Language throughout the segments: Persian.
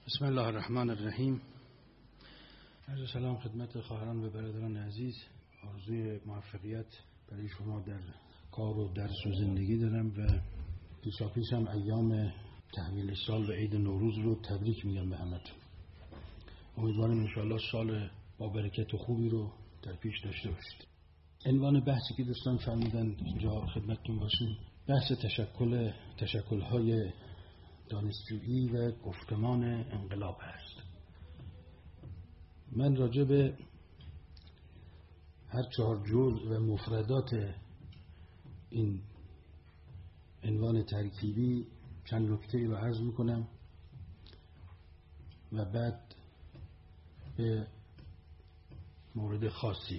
بسم الله الرحمن الرحیم. عرض سلام خدمت خواهران و برادران عزیز. آرزوی موفقیت برای شما در کار و درس و زندگی دارم و پیشاپیش هم ایام تحویل سال و عید نوروز رو تبریک میگم به همتون. امیدوارم انشاءالله سال با برکت و خوبی رو در پیش داشته باشید. عنوان بحثی که دوستان فرمودن اینجا خدمتتون باشیم بحث تشکل‌های دانشجویی و گفتمان انقلاب هست. من راجع به هر 4 جزء و مفردات این عنوان ترکیبی چند نکته رو عرض میکنم و بعد به مورد خاصی.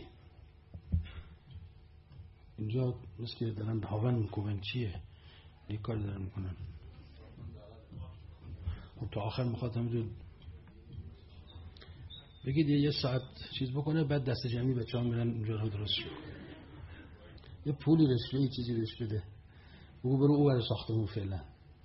اینجا مثل که دارن هاون میکنن چیه؟ یک کار دارن میکنن تا آخر میخواد همینجور بگید یه ساعت چیز بکنه بعد دست جمعی بچه ها میرن اونجا رو درست شد. یه پولی رشوه یه چیزی بهش بده بگو برو او برای ساختمون فعلا.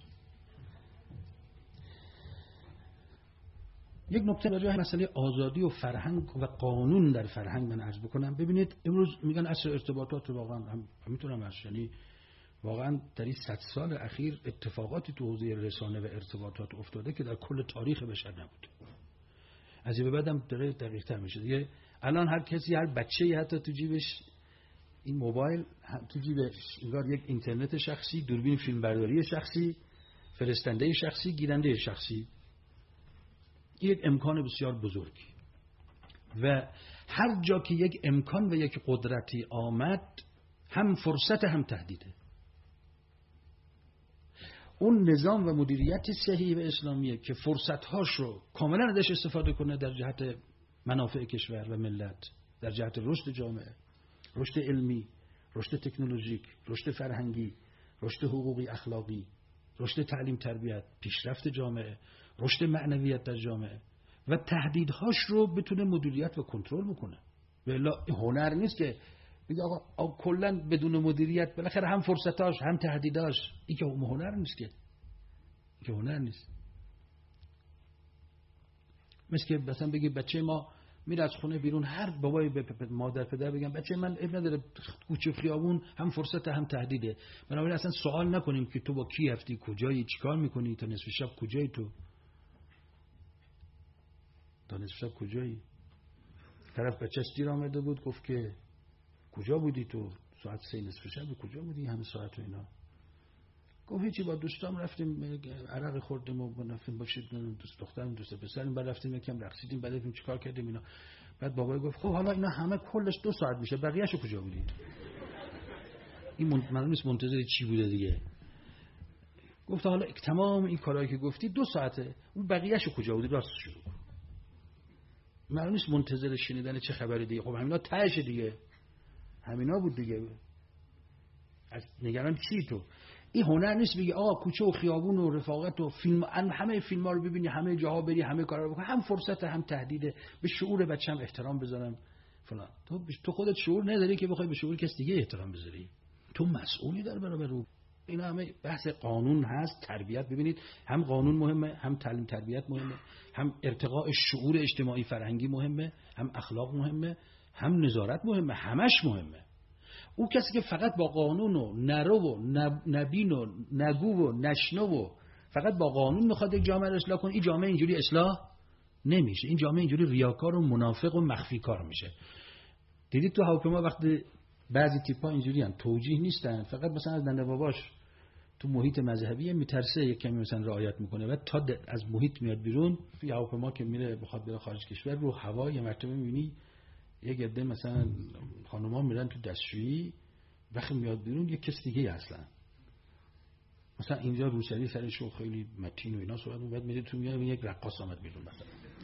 یک نکته راجع به مسئله آزادی و فرهنگ و قانون در فرهنگ من عرض بکنم. ببینید امروز میگن عصر ارتباطات رو واقعا هم میتونم هست، یعنی واقعا در این 100 سال اخیر اتفاقاتی تو حوزه رسانه و ارتباطات افتاده که در کل تاریخ بشر نبود. از این به بعدم داره دقیق تر میشه دیگه. الان هر کسی، هر بچه‌ای حتی تو جیبش این موبایل، تو جیبش انگار یک اینترنت شخصی، دوربین فیلمبرداری شخصی، فرستنده شخصی، گیرنده شخصی. این یک امکان بسیار بزرگی و هر جا که یک امکان و یک قدرتی آمد هم فرصت هم تهدیده. اون نظام و مدیریت صحیح و اسلامیه که فرصت‌هاش رو کاملا ازش استفاده کنه در جهت منافع کشور و ملت، در جهت رشد جامعه، رشد علمی، رشد تکنولوژیک، رشد فرهنگی، رشد حقوقی اخلاقی، رشد تعلیم تربیت، پیشرفت جامعه، رشد معنویت در جامعه و تهدیدهاش رو بتونه مدیریت و کنترل بکنه. والا هنر نیست که بگه آقا کلا بدون مدیریت بالاخره هم فرصتاش هم تهدیداش. این که هنر نیست که. این که هنر نیست. مثل که مثلا بگی بچه ما میره از خونه بیرون، هر بابای به مادر پدر بگم بچه من اب نداره کوچه خیابون هم فرصت هم تهدیده. بنابراین اصلا سوال نکنیم که تو با کی هستی، کجایی، چیکار میکنی، تا نصف شب کجایی تو؟ تا نصف شب کجایی؟ طرف بچه‌ش دیر آمده بود گفت که کجا بودی تو؟ ساعت 3 نصف شب کجا بودی همه ساعت و اینا؟ گفت هیچی، با دوستام رفتیم عرق خوردیم و رفتیم باشید دوست دخترم دوست پسرم، بعد رفتیم یکم رقصیدیم، بعد رفتیم چیکار کردیم اینا. بعد بابا گفت خب حالا اینا همه کلش 2 ساعت میشه، بقیه‌شو کجا بودی؟ این معلوم نیست منتظر چی بوده دیگه. گفت حالا تمام این کارهایی که گفتی 2 ساعته، اون بقیه‌شو کجا بودی؟ راستش رو معلوم نیست منتظر شنیدن چه خبری دیگه. خب همینا تهش دیگه، همینا بود دیگه. از نگران چی تو؟ این هنر نیست بگی آقا کوچه و خیابون و رفاقت و فیلم، همه فیلم‌ها رو ببینی، همه جاها بری، همه کارا رو بکنی، هم فرصت هم تهدیده. به شعور بچه‌م احترام بذارم فلان. تو خودت شعور نداری که بخوای به شعور کس دیگه احترام بذاری. تو مسئولی در برابر او. اینا همه بحث قانون هست، تربیت. ببینید هم قانون مهمه، هم تعلیم تربیت مهمه، هم ارتقاء شعور اجتماعی فرهنگی مهمه، هم اخلاق مهمه، هم نظارت مهمه، همش مهمه. او کسی که فقط با قانون و نرو و نبین و نگو و نشنو و فقط با قانون میخواد یک جامعه رو اصلاح کنه، این جامعه اینجوری اصلاح نمیشه. این جامعه اینجوری ریاکار و منافق و مخفی کار میشه. دیدید تو هواپیما وقتی بعضی تیپ‌ها اینجوری ان، توجیه نیستن، فقط مثلا از ننه باباش تو محیط مذهبی میترسه یک کمی مثلا رعایت میکنه و تا از محیط میاد بیرون. تو هواپیما که میره بخواد بره خارج کشور، رو هوا یه مرتبه میبینی یک عده مثلا خانوما میرن تو دستشویی، وقتی میاد بیرون یک کس دیگه اصلا. مثلا اینجا روسری سرشو خیلی متین و اینا صحبت می‌کنه، بعد میره تو میاد یک رقاص آمد بیرون مثلا.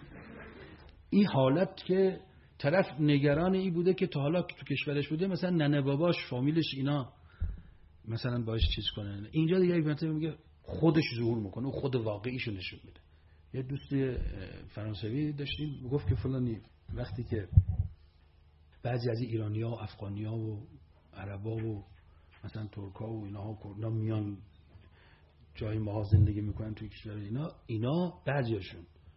این حالت که طرف نگران این بوده که تا حالا تو کشورش بوده مثلا ننه باباش فامیلش اینا مثلا باش چیز کنن، اینجا دیگه مثلا میگه خودش ظهور میکنه و خود واقعیشو نشون میده. یه دوست فرانسوی داشتیم میگفت که فلانی وقتی که بعضی از ایرانی‌ها و افغانی‌ها و عربا و مثلا ترک‌ها و اینا میان جای ما زندگی میکنن توی کشور اینا بعضیاشون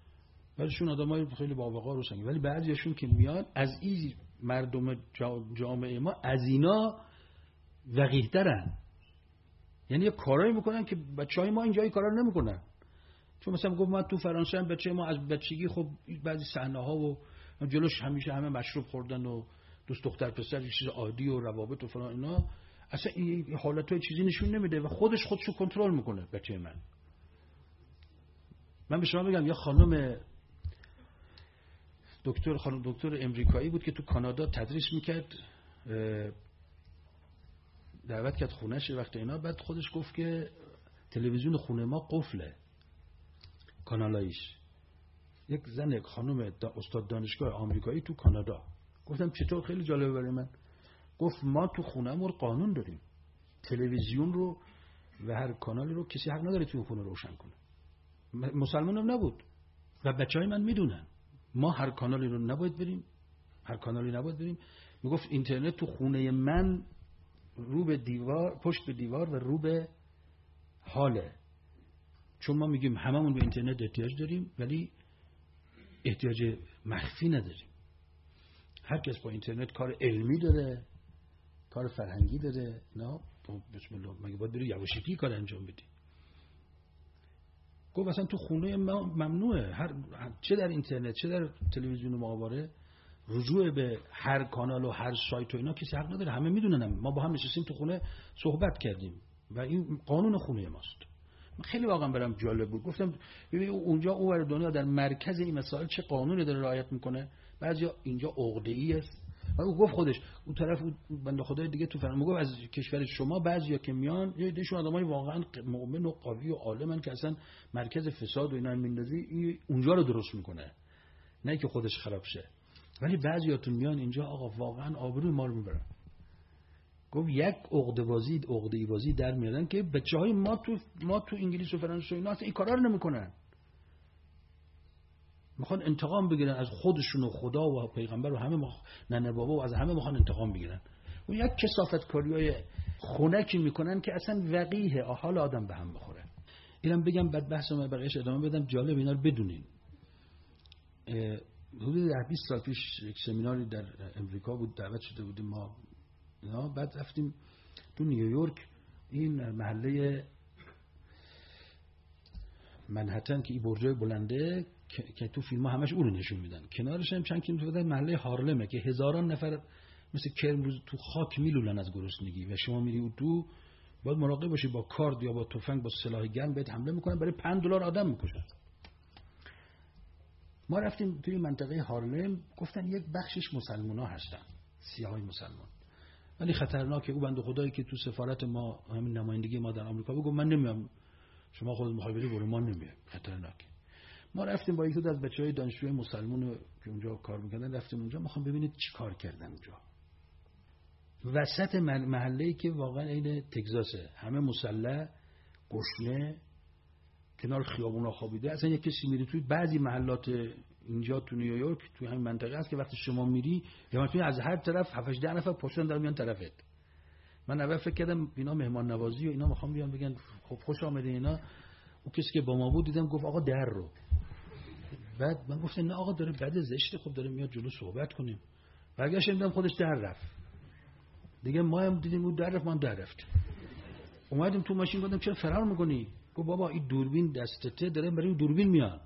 بعضیشون آدمای خیلی باوقار و سنگین، ولی بعضیشون که میان از این مردم جامعه ما از اینا وقیح‌ترن. یعنی یه کارایی میکنن که بچهای ما اینجا این کارا رو نمیکنن. چون مثلا گفت من تو فرانسه هم بچه ما از بچگی خب بعضی صحنه‌ها و جلوش همیشه همه مشروب خوردن و دوست دختر پسر یه چیز عادی و روابط و فلان اینا، اصلا این حالتای چیزی نشون نمیده و خودشو کنترل میکنه بچه من. من به شما بگم یه خانم دکتر امریکایی بود که تو کانادا تدریس میکرد، دعوت کرد خونه‌ش وقت اینا، بعد خودش گفت که تلویزیون خونه ما قفله کانالایش. یک زن خانم استاد دانشگاه آمریکایی تو کانادا. گفتم چطور؟ خیلی جالبه برای من. گفت ما تو خونه‌مون قانون داریم تلویزیون رو و هر کانالی رو کسی حق نداره تو خونه روشن کنه. مسلمانم نبود و بچهای من میدونن ما هر کانالی رو نباید بریم، هر کانالی نباید بریم. میگفت اینترنت تو خونه من رو به دیوار، پشت به دیوار و رو به حاله، چون ما میگیم هممون به اینترنت احتیاج داریم ولی احتیاج مخفی نداریم. هر کس با اینترنت کار علمی داره، کار فرهنگی داره، نه بسم الله مگه باید بری یواشکی کار انجام بدی؟ گفت اصلا تو خونه ما ممنوعه چه در اینترنت چه در تلویزیون ماهواره رجوع به هر کانال و هر سایت و اینا کسی حق نداره. همه میدونن ما با هم نشستیم تو خونه صحبت کردیم و این قانون خونه ماست. خیلی واقعا برام جالب بود. گفتم ببین اونجا اونور دنیا در مرکز این مسائل چه قانونی داره رعایت میکنه، بعضیا اینجا عقده‌ای است. و او گفت خودش اون طرف بنده خدای دیگه تو فرمان گفت از کشور شما بعضیا که میان یه دیشون آدمای واقعا مؤمن و قوی و عالمن که اصلا مرکز فساد و اینا میندازی اونجا رو درست میکنه، نه که خودش خراب شه. ولی بعضیاتون میان اینجا آقا واقعا آبروی ما رو میبرن. گفت یک عقده‌ای بازی در میادن که بچهای ما تو انگلیس و فرانسه و اینا اصلا این کارا رو نمیکنن. میخوان انتقام بگیرن از خودشون و خدا و پیغمبر و همه ننه بابا و از همه میخوان انتقام بگیرن. و یک کثافت کاریای خنکی میکنن که اصلا وقیحه حال آدم به هم بخوره. اینم بگم بعد بحثم بقیه‌اش ادامه بدم. جالب اینا رو بدونین. حدود 20 سال پیش یک سمیناری در امریکا بود، دعوت شده بودیم ما اینا، بعد رفتیم تو نیویورک این محله منهتن که این برجای بلنده که تو فیلم ها همش اون رو نشون میدن، کنارش هم چند کیلومتر محله هارلمه که هزاران نفر مثل کرم روز تو خاک میلولن از گرسنگی و شما میری اون تو باید مراقب باشی با کارد یا با تفنگ با سلاح گرم بهت حمله میکنن، برای $5 آدم میکشن. ما رفتیم توی منطقه هارلم، گفتن یک بخشش مسلمان ها هستن، سیاهای مسلمان، ولی خطرناکه. او بنده خدایی که تو سفارت ما همین نمایندگی ما در آمریکا بود گفت من نمیام، شما خودت میخوای بری برو، ما نمیام، خطرناکه. ما رفتیم با یکی از بچهای دانشجوی مسلمان که اونجا کار میکردن، رفتیم اونجا میخوام ببینید چی کار کردن اونجا. وسط محله‌ای که واقعا عین تگزاسه، همه مسلح، گشنه، کنار خیابونا خوابیده. اصلا یک کسی میری توی بعضی محلات اینجا تو نیویورک توی همین منطقه هست که وقتی شما میری یا مثلا از هر طرف 7-8 نفر پشتن دارن میان طرفت. من اول فکر کردم اینا مهمان نوازی و اینا میخوام بیان بگن خب خوش آمدید اینا. اون کسی که با ما بود دیدم گفت آقا در رو. بعد من گفتم نه آقا داره بد زشته، خب داره میاد جلو صحبت کنیم. برگشتم دیدم خودش در رفت. دیگه ما هم دیدیم اون در رفت، ما هم در رفتیم. اومدیم تو ماشین گفتم چرا فرار میکنی؟ گفت بابا این دوربین دستته داره برای دوربین میاد.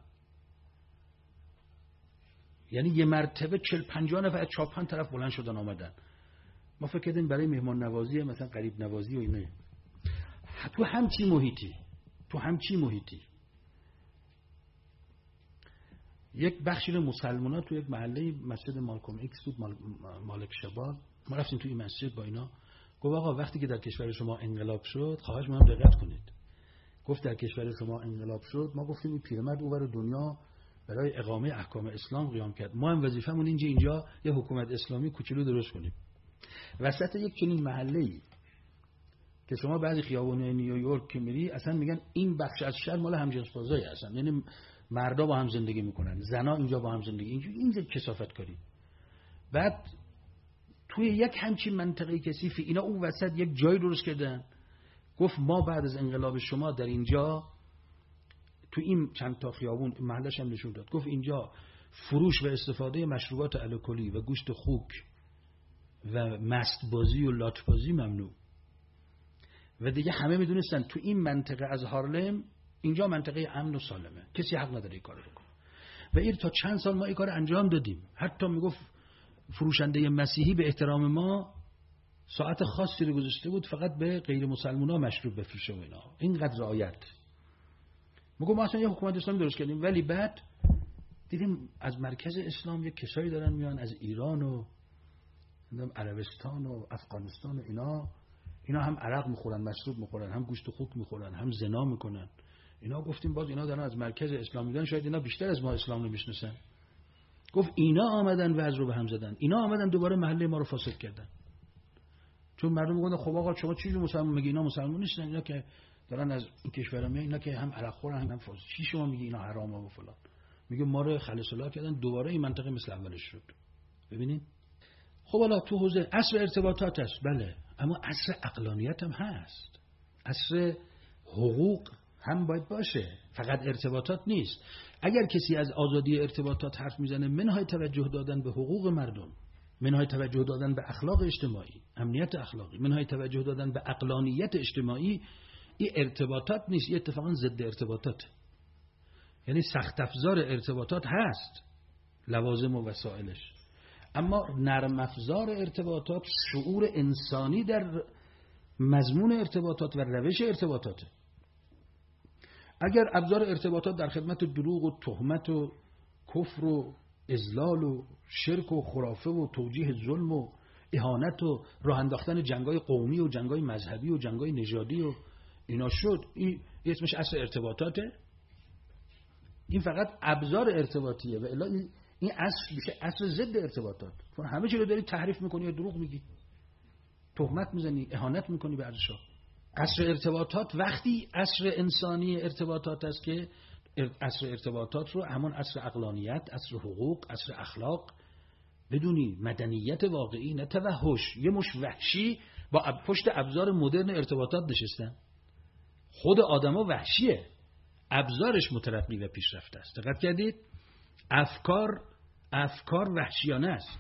یعنی یه مرتبه 40-50 نفر از چاپان طرف بلند شدن آمدن. ما فکر کردیم برای مهمان نوازی مثلا قریب نوازی و اینه. تو همچی محیطی یک بخشی مسلمان‌ها تو یک محله مسجد مالکوم ایکس بود، مالک شباب. ما رفتیم توی این مسجد با اینا. گفت آقا وقتی که در کشور شما انقلاب شد، خواهش می‌کنم دقت کنید. گفت در کشور شما انقلاب شد، ما گفتیم این پیرمرد اونور دنیا برای اقامه احکام اسلام قیام کرد، ما هم وظیفمون اینجا یه حکومت اسلامی کوچولو درست کنیم. وسط یک چنین محله‌ای که شما بعضی خیابون‌های نیویورک که میری اصلا میگن این بخش از شهر مال همجنس‌بازای هستن، یعنی مردا با هم زندگی میکنن، زنا اینجا با هم زندگی، اینجا کثافت کاری. بعد توی یک همچین منطقه کثیفی اینا اون وسط یک جای درست کردن. گفت ما بعد از انقلاب شما در اینجا تو این چند تا خیابون محلش هم نشون داد، گفت اینجا فروش و استفاده مشروبات الکلی و گوشت خوک و مست بازی و لات بازی ممنوع. و دیگه همه میدونستن تو این منطقه از هارلم اینجا منطقه امن و سالمه، کسی حق نداره این کارو بکنه. و این تا چند سال ما این کار انجام دادیم. حتی میگفت فروشنده مسیحی به احترام ما ساعت خاصی رو گذاشته بود فقط به غیر مسلمونا مشروب بفروشه و اینا. اینقدر رعایت. میگم ما اصلا یه حکومت اسلامی درست کردیم، ولی بعد دیدیم از مرکز اسلام یه کسایی دارن میان از ایران و عربستان و افغانستان و اینا هم عرق میخورن، مشروب میخورن، هم گوشت خوک میخورن، هم زنا میکنن. اینا گفتیم باز اینا دارن از مرکز اسلام میدن، شاید اینا بیشتر از ما اسلام نمیشناسن. گفت اینا آمدن وضع رو به هم زدن، اینا آمدن دوباره محله ما رو فاسد کردن. چون مردم میگن خب آقا شما چی جو مسلمان میگی اینا مسلمان نیستن، اینا که دارن از این کشورا میان، اینا که هم عرق خورن هم فاسد، چی شما میگی اینا حرامه و فلان. میگه ما رو خالص الله کردن، دوباره این منطقه مثل اولش شد. ببینید خب حالا تو حوزه عصر ارتباطات هست، بله، اما عصر عقلانیت هم هست، عصر حقوق هم باید باشه، فقط ارتباطات نیست. اگر کسی از آزادی ارتباطات حرف میزنه، منهای توجه دادن به حقوق مردم، منهای توجه دادن به اخلاق اجتماعی، امنیت اخلاقی، منهای توجه دادن به عقلانیت اجتماعی، این ارتباطات نیست، این اتفاقا ضد ارتباطات. یعنی سخت افزار ارتباطات هست، لوازم و وسایلش، اما نرم افزار ارتباطات شعور انسانی در مضمون ارتباطات و روش ارتباطاته. اگر ابزار ارتباطات در خدمت دروغ و تهمت و کفر و اضلال و شرک و خرافه و توجیه ظلم و اهانت و راه انداختن جنگای قومی و جنگای مذهبی و جنگای نژادی و اینا شد، این اسمش عصر ارتباطاته. این فقط ابزار ارتباطیه و الا این عصر میشه عصر ضد ارتباطات، چون همه چی رو داری تحریف میکنی یا دروغ میگی، تهمت میزنی، اهانت میکنی به ارزش‌ها. عصر ارتباطات وقتی عصر انسانی ارتباطات است که عصر ارتباطات رو همون عصر عقلانیت، عصر حقوق، عصر اخلاق بدونی، مدنیت واقعی، نه توحش. یه مش وحشی با پشت ابزار مدرن ارتباطات نشستن. خود آدما وحشیه، ابزارش مترقی و پیشرفته است. دقت کردید؟ افکار وحشیانه است،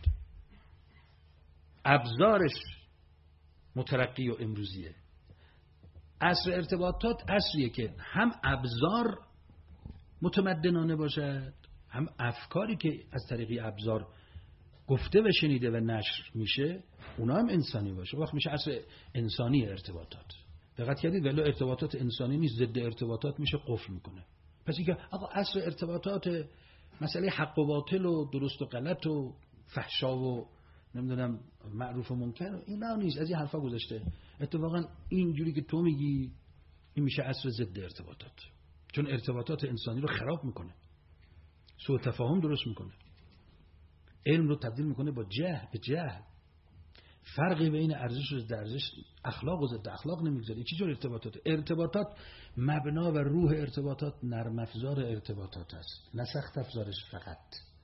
ابزارش مترقی و امروزیه. عصر ارتباطات عصریه که هم ابزار متمدنانه باشد، هم افکاری که از طریق ابزار گفته و شنیده و نشر میشه اونا هم انسانی باشه. وقت میشه عصر انسانی ارتباطات. دقت کردید؟ ولی ارتباطات انسانی نیست، ضد ارتباطات میشه، قفل میکنه. پس اینکه آقا عصر ارتباطات مسئله حق و باطل و درست و غلط و فحشا و نمیدونم معروف و منکر اینا نیست، از این حرفا گذاشته. اتفاقا اینجوری که تو میگی این میشه عصر ضد ارتباطات، چون ارتباطات انسانی رو خراب میکنه، سوء تفاهم درست میکنه، علم رو تبدیل میکنه با جهل، فرقی بین ارزش و ضد ارزش، اخلاق و ضد اخلاق نمیگذاره. چی جور ارتباطات مبنا و روح ارتباطات نرم افزار ارتباطات است، نه سخت افزارش. فقط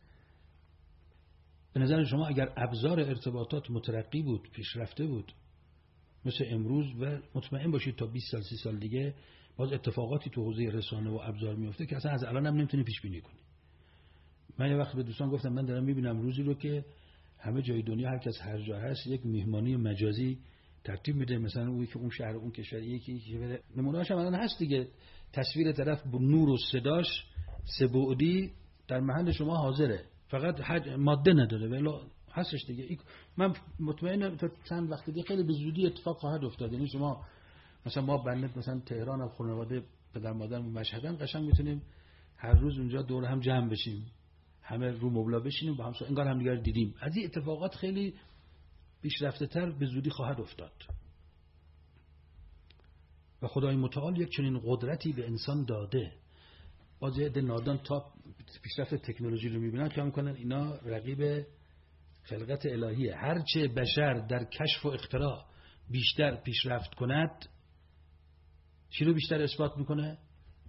به نظر شما اگر ابزار ارتباطات مترقی بود، پیشرفته بود مثل امروز، و مطمئن باشید تا 20 سال 30 سال دیگه باز اتفاقاتی تو حوزه رسانه و ابزار میفته که اصلا از الان هم نمیتونی پیش بینی کنی. من یه وقت به دوستان گفتم من دارم میبینم روزی رو که همه جای دنیا هر کس هر جا هست یک میهمانی مجازی ترتیب میده، مثلا اون که اون شهر اون کشور یکی بره. نمونه‌اش هم الان هست دیگه، تصویر طرف با نور و صداش سه بعدی در محل شما حاضره، فقط ماده نداره ولی هستش دیگه. من مطمئنم تا چند وقت دیگه خیلی به زودی اتفاق خواهد افتاد. یعنی شما مثلا ما بنده مثلا تهران و خانواده پدر مادر مشهدن، قشنگ میتونیم هر روز اونجا دور هم جمع بشیم، همه رو مبلا بشینیم با هم انگار هم دیگه رو دیدیم. از این اتفاقات خیلی پیشرفته تر به زودی خواهد افتاد و خدای متعال یک چنین قدرتی به انسان داده. باز یه نادان تا پیشرفت تکنولوژی رو میبینن که میکنن اینا رقیب خلقت الهیه. هرچه بشر در کشف و اختراع بیشتر پیشرفت کند، چی رو بیشتر اثبات میکنه؟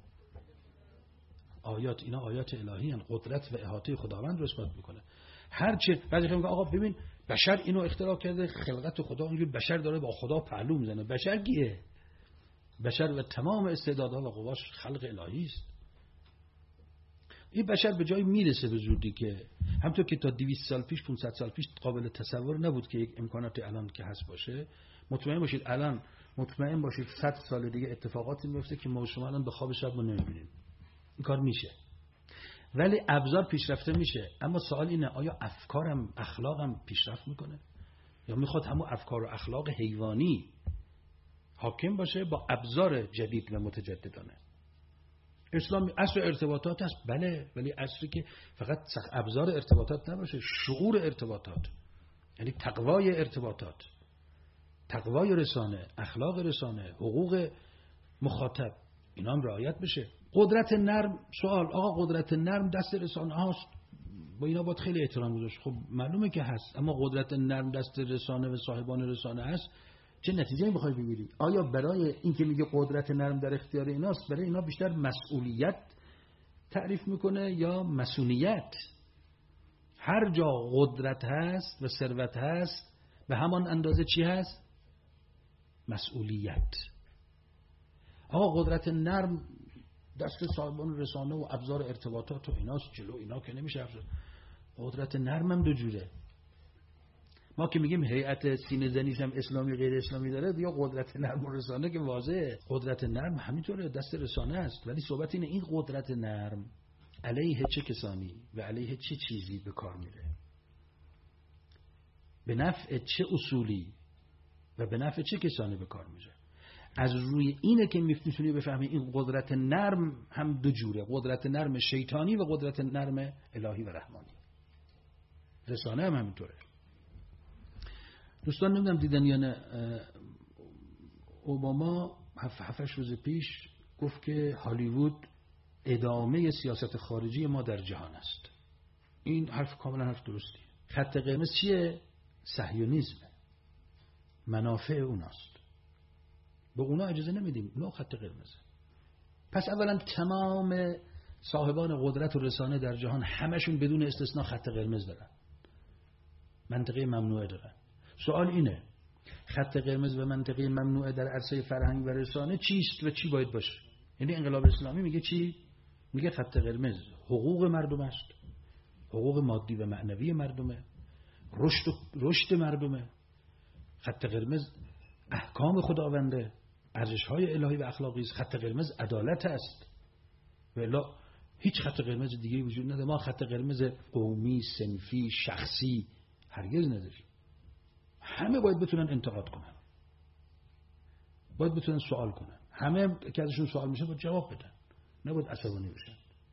آیات. اینا آیات الهی هستند، قدرت و احاطه خداوند رو اثبات میکنه. هرچه بعضی میگن آقا ببین بشر اینو اختراع کرده، خلقت خدا اونجوری بشر داره با خدا پهلو میزنه. بشر کیه؟ بشر و تمام استعدادها و قواش خلق الهی است. این بشر به جایی میرسه به زودی که همونطور که تا 200 سال پیش 500 سال پیش قابل تصور نبود که یک امکانات الان که هست باشه. مطمئن باشید الان 100 سال دیگه اتفاقاتی میفته که ما شما الان به خواب شب ما نمیبینیم. این کار میشه، ولی ابزار پیشرفته میشه. اما سوال اینه آیا افکارم اخلاقم پیشرفت میکنه یا میخواد همون افکار و اخلاق حیوانی حاکم باشه با ابزار جدید و متجددانه؟ اسلام عصر ارتباطات است، بله، ولی عصری که فقط ابزار ارتباطات نباشه، شعور ارتباطات، یعنی تقوای ارتباطات، تقوای رسانه، اخلاق رسانه، حقوق مخاطب، اینا هم رعایت بشه. قدرت نرم، سوال آقا قدرت نرم دست رسانه هاست، با اینا باید خیلی احترام گذاشت. خب معلومه که هست، اما قدرت نرم دست رسانه و صاحبان رسانه هست، چه نتیجه میخوای بگیری؟ آیا برای این که میگه قدرت نرم در اختیار ایناست، برای اینا بیشتر مسئولیت تعریف میکنه یا مسئولیت؟ هر جا قدرت هست و ثروت هست به همان اندازه چی هست؟ مسئولیت. آقا قدرت نرم دست صاحبان رسانه و ابزار ارتباطات و ایناست، جلو اینا که نمیشه. قدرت نرم هم دو جوره. ما که میگیم هیئت سینه زنیش هم اسلامی غیر اسلامی داره، یا قدرت نرم و رسانه که واضحه. قدرت نرم همینطوره، دست رسانه است، ولی صحبت اینه این قدرت نرم علیه چه کسانی و علیه چه چیزی به کار میره، به نفع چه اصولی و به نفع چه کسانی به کار میره. از روی اینه که میتونی بفهمی این قدرت نرم هم دو جوره، قدرت نرم شیطانی و قدرت نرم الهی و رحمانی. رسانه هم همینطوره. دوستان نمیدونم دیدن یا نه، اوباما 7 روز پیش گفت که هالیوود ادامه سیاست خارجی ما در جهان است. این حرف کاملا حرف درستی. خط قرمز چیه؟ صهیونیسم، منافع اوناست، به اونا اجازه نمیدیم، اونا خط قرمزه. پس اولا تمام صاحبان قدرت و رسانه در جهان همشون بدون استثناء خط قرمز دارن، منطقه ممنوعه دارن. سوال اینه خط قرمز و منطقه ممنوعه در عرصه فرهنگ و رسانه چیست و چی باید باشه؟ یعنی انقلاب اسلامی میگه چی؟ میگه خط قرمز حقوق مردم است، حقوق مادی و معنوی مردمه، رشد مردمه. خط قرمز احکام خداونده، ارزش‌های الهی و اخلاقی است. خط قرمز عدالت است. والا هیچ خط قرمز دیگه وجود نداره. ما خط قرمز قومی، صنفی، شخصی هرگز نداریم. همه باید بتونن انتقاد کنن، باید بتونن سوال کنن. همه که ازشون سوال میشه باید جواب بدن، نباید عصبانی بشن.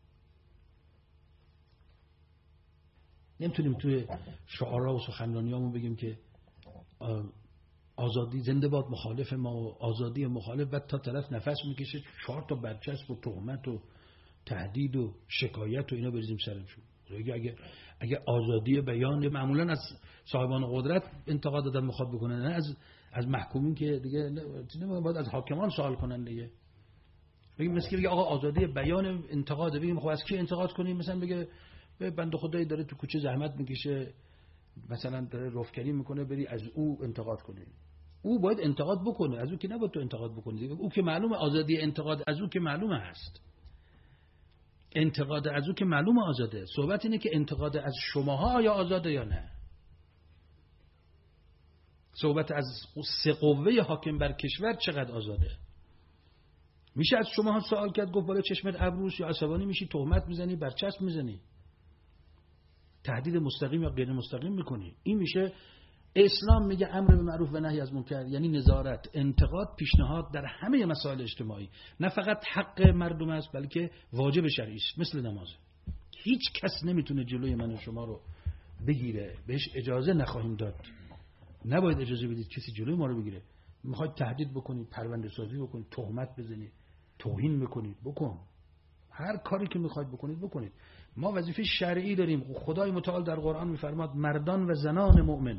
نمیتونیم توی شعارها و سخنرانیامون بگیم که آزادی زنده باد مخالف ما و آزادی مخالف، بعد تا طرف نفس میکشه 4 تا برچسب و تهمت و تهدید و شکایت و اینا بریزیم سرشون. اگه آزادی بیان، معمولا از صاحبان قدرت انتقاد دادن میخواد بکنن، نه از محکومین که دیگه نه باید از حاکمان سوال کنن دیگه. بگیم مثلا بگه آقا آزادی بیان انتقاد، بگیم خب از کی انتقاد کنیم؟ مثلا بگه به بنده خدایی داره تو کوچه زحمت میکشه، مثلا داره رفکنی میکنه، بری از او انتقاد کنی. او باید انتقاد بکنه، از او که نباید تو انتقاد بکنی. او که معلومه آزادی انتقاد از او که معلومه هست، انتقاد از او که معلومه آزاده. صحبت اینه که انتقاد از شماها آیا آزاده یا نه. صحبت از سه قوه حاکم بر کشور چقدر آزاده. میشه از شماها سوال کرد، گفت بالا چشمت ابروست، یا عصبانی میشی، تهمت میزنی، برچسب میزنی، تهدید مستقیم یا غیر مستقیم میکنی. این میشه اسلام میگه امر به معروف و نهی از منکر، یعنی نظارت، انتقاد، پیشنهاد در همه مسائل اجتماعی. نه فقط حق مردم است بلکه واجب شرعی است، مثل نماز. هیچ کس نمیتونه جلوی من و شما رو بگیره، بهش اجازه نخواهیم داد. نباید اجازه بدید کسی جلوی ما رو بگیره. میخواید تهدید بکنید، پرونده سازی بکنید، تهمت بزنید، توهین بکنید، بکن. هر کاری که میخواید بکنید بکنید. ما وظیفه شرعی داریم. خدای متعال در قرآن میفرماد مردان و زنان مؤمن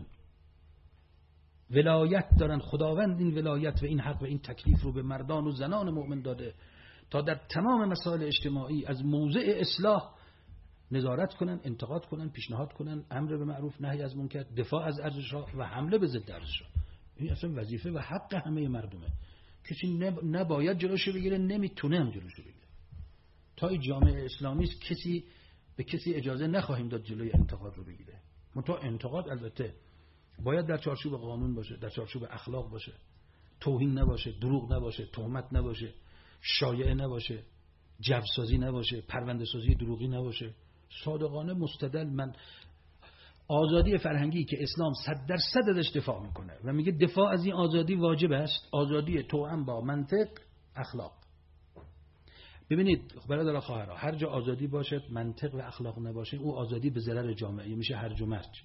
ولایت دارن. خداوند این ولایت و این حق و این تکلیف رو به مردان و زنان مؤمن داده تا در تمام مسائل اجتماعی از موضع اصلاح نظارت کنن، انتقاد کنن، پیشنهاد کنن، امر به معروف نهی از منکر، دفاع از ارزش‌ها و حمله به ضد ارزش‌ها. این اصلا وظیفه و حق همه مردمه. کسی نباید جلوشو بگیره، نمیتونه هم جلوشو بگیره. تا این جامعه اسلامی است کسی به کسی اجازه نخواهیم داد جلوی انتقاد رو بگیره. منتها انتقاد البته باید در چارچوب قانون باشه، در چارچوب اخلاق باشه، توهین نباشه، دروغ نباشه، تهمت نباشه، شایعه نباشه، جوسازی نباشه، پرونده سازی دروغی نباشه، صادقانه مستدل. من آزادی فرهنگی که اسلام 100% ازش دفاع میکنه و میگه دفاع از این آزادی واجب است، آزادی توأم با منطق، اخلاق. ببینید برادر خواهرها، هر جا آزادی باشد منطق و اخلاق نباشه، او آزادی به ضرر جامعه میشه، هرج و مرج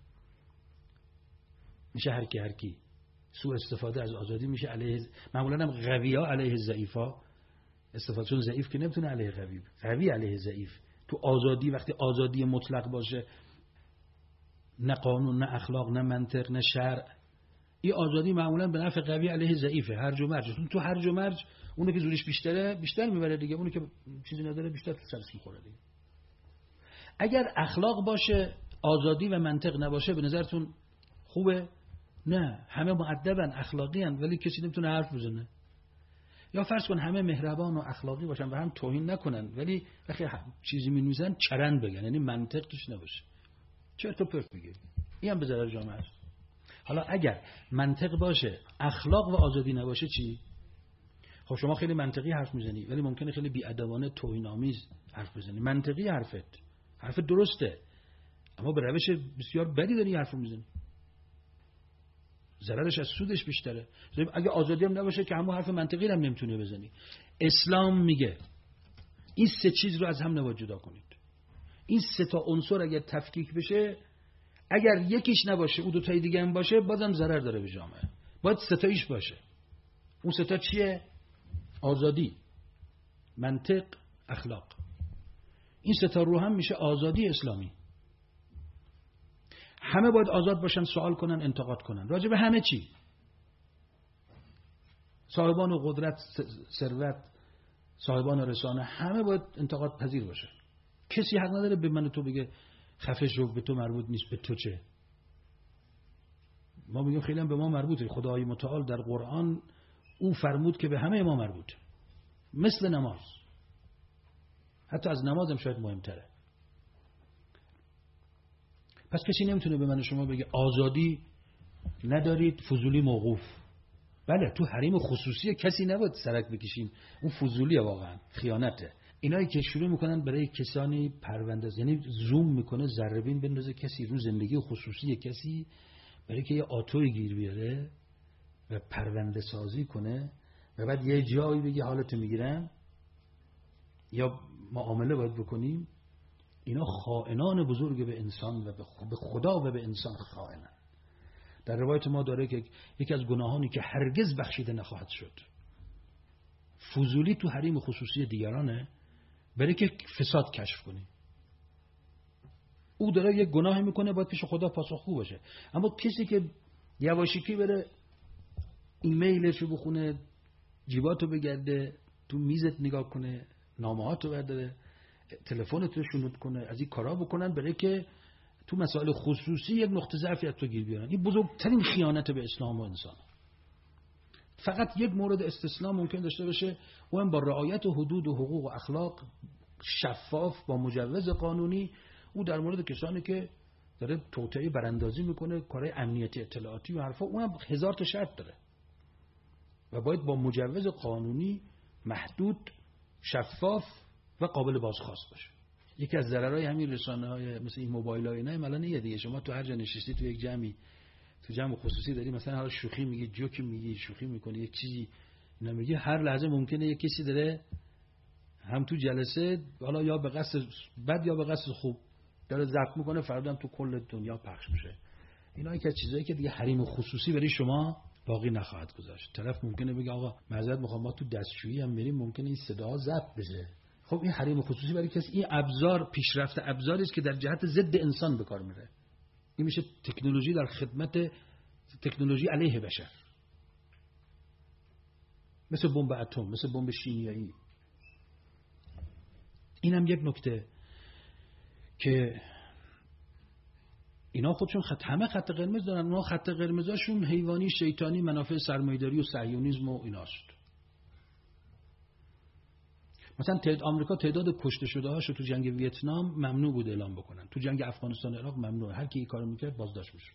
میشه، هر کی سوء استفاده از آزادی میشه علیه، معمولا هم قوی‌ها علیه ضعیف‌ها استفاده، چون ضعیف که نمیتونه علیه قوی علیه ضعیف. تو آزادی وقتی آزادی مطلق باشه، نه قانون نه اخلاق نه منطق نه شرع، این آزادی معمولا به نفع قوی علیه ضعیفه، هرج و مرج. تو هرج و مرج اونی که زورش بیشتره بیشتر میبره دیگه، اونی که چیزی نداره بیشتر تو سرش میخوره دیگه. اگر اخلاق باشه آزادی و منطق نباشه به نظرتون خوبه؟ نه، همه مؤدبن اخلاقیان ولی کسی نمیتونه حرف بزنه. یا فرض کن همه مهربان و اخلاقی باشن و هم توهین نکنن ولی وقتی چیزی می‌نویسن چرند بگن، یعنی منطق توش نباشه، چرت و پرت بگی، این هم به ضرر جامعه است. حالا اگر منطق باشه اخلاق و آزادی نباشه چی؟ خب شما خیلی منطقی حرف میزنی ولی ممکنه خیلی بی‌ادبانه توهین‌آمیز حرف بزنی. منطقی حرف درسته اما به روش بسیار بدی داری حرف میزنی، ضررش از سودش بیشتره. اگه آزادی هم نباشه که همون حرف منطقی هم نمیتونه بزنی. اسلام میگه این سه چیز رو از هم نباید جدا کنید. این سه تا عنصر اگر تفکیک بشه، اگر یکیش نباشه او دو تای دیگه هم باشه، بازم ضرر داره به جامعه. باید سه تایش باشه. اون سه تا چیه؟ آزادی، منطق، اخلاق. این سه تا رو هم میشه آزادی اسلامی. همه باید آزاد باشن، سوال کنن، انتقاد کنن راجع به همه چی. صاحبان قدرت، ثروت، صاحبان رسانه، همه باید انتقاد پذیر باشه. کسی حق نداره به من و تو بگه خفه شو، به تو مربوط نیست، به تو چه. ما میگیم خیلی هم به ما مربوطه. خدای متعال در قرآن او فرمود که به همه ما مربوطه، مثل نماز، حتی از نماز هم شاید مهمتره. پس کسی نمیتونه به من و شما بگه آزادی ندارید، فضولی موقوف. بله تو حریم خصوصی کسی نباید سرک بکشیم، اون فضولیه، واقعا خیانته. اینایی که شروع میکنن برای کسانی پرونده، یعنی زوم میکنه ذره‌بین بندازه کسی رو زندگی خصوصی کسی برای که یه آتوی گیر بیاره و پرونده سازی کنه و بعد یه جایی بگه حالتو میگیرم یا معامله باید بکنیم. اینا خائنان بزرگ به انسان و به خدا و به انسان خائنن. در روایت ما داره که یکی از گناهانی که هرگز بخشیده نخواهد شد فضولی تو حریم خصوصی دیگرانه، برای که فساد کشف کنی. او داره یک گناه میکنه، باید پیش خدا پاسخگو باشه. اما کسی که یواشکی بره ایمیلشو بخونه، جیباتو بگرده، تو میزت نگاه کنه، نامه‌هاتو برداره، تلفنت رو شنود کنه، از این کارا بکنن برای که تو مسائل خصوصی یک نقطه ضعفی از تو گیر بیارن. این بزرگترین خیانت به اسلام و انسان. فقط یک مورد استثناء ممکن داشته باشه، و هم با رعایت حدود و حقوق و اخلاق شفاف با مجوز قانونی. او در مورد کسانی که داره توطئه براندازی میکنه، کارهای امنیتی اطلاعاتی و حرفا، اونم 1000 تا شرط داره و باید با مجوز قانونی محدود، شفاف و قابل بازخواست باشه. یکی از ضررهای همین رسانه‌های مثل این موبایل‌ها اینا مثلا اینه دیگه، شما تو هر جا نشستی تو یک جمعی، تو جمع خصوصی داری مثلا حالا شوخی میگی، جوکی میگی، شوخی میکنی، یک چیزی اینا میگی، هر لحظه ممکنه یک کسی داره هم تو جلسه، حالا یا به قصد بد یا به قصد خوب، داره ضبط میکنه، فردا هم تو کل دنیا پخش میشه. اینا یک از چیزایی که دیگه حریم خصوصی برای شما باقی نخواهد گذاشت. طرف ممکنه بگه آقا معذرت میخوام، ما تو دستشویی هم میریم، ممکنه این صدا ضبط بشه. خب این حریم خصوصی برای کسی، این ابزار پیشرفت ابزاری است که در جهت ضد انسان به کار میره. این میشه تکنولوژی در خدمت تکنولوژی علیه بشر، مثل بمب اتم، مثل بمب شیمیایی. اینم یک نکته که اینا خودشون همه خط قرمز دارن. اونا خط قرمزاشون حیوانی، شیطانی، منافع سرمایه‌داری و صهیونیسم و ایناست. مثلا آمریکا تعداد کشته شده هاشو تو جنگ ویتنام ممنوع بود اعلام بکنن، تو جنگ افغانستان و عراق ممنوع، هر کی این کارو میکرد بازداشت میشد.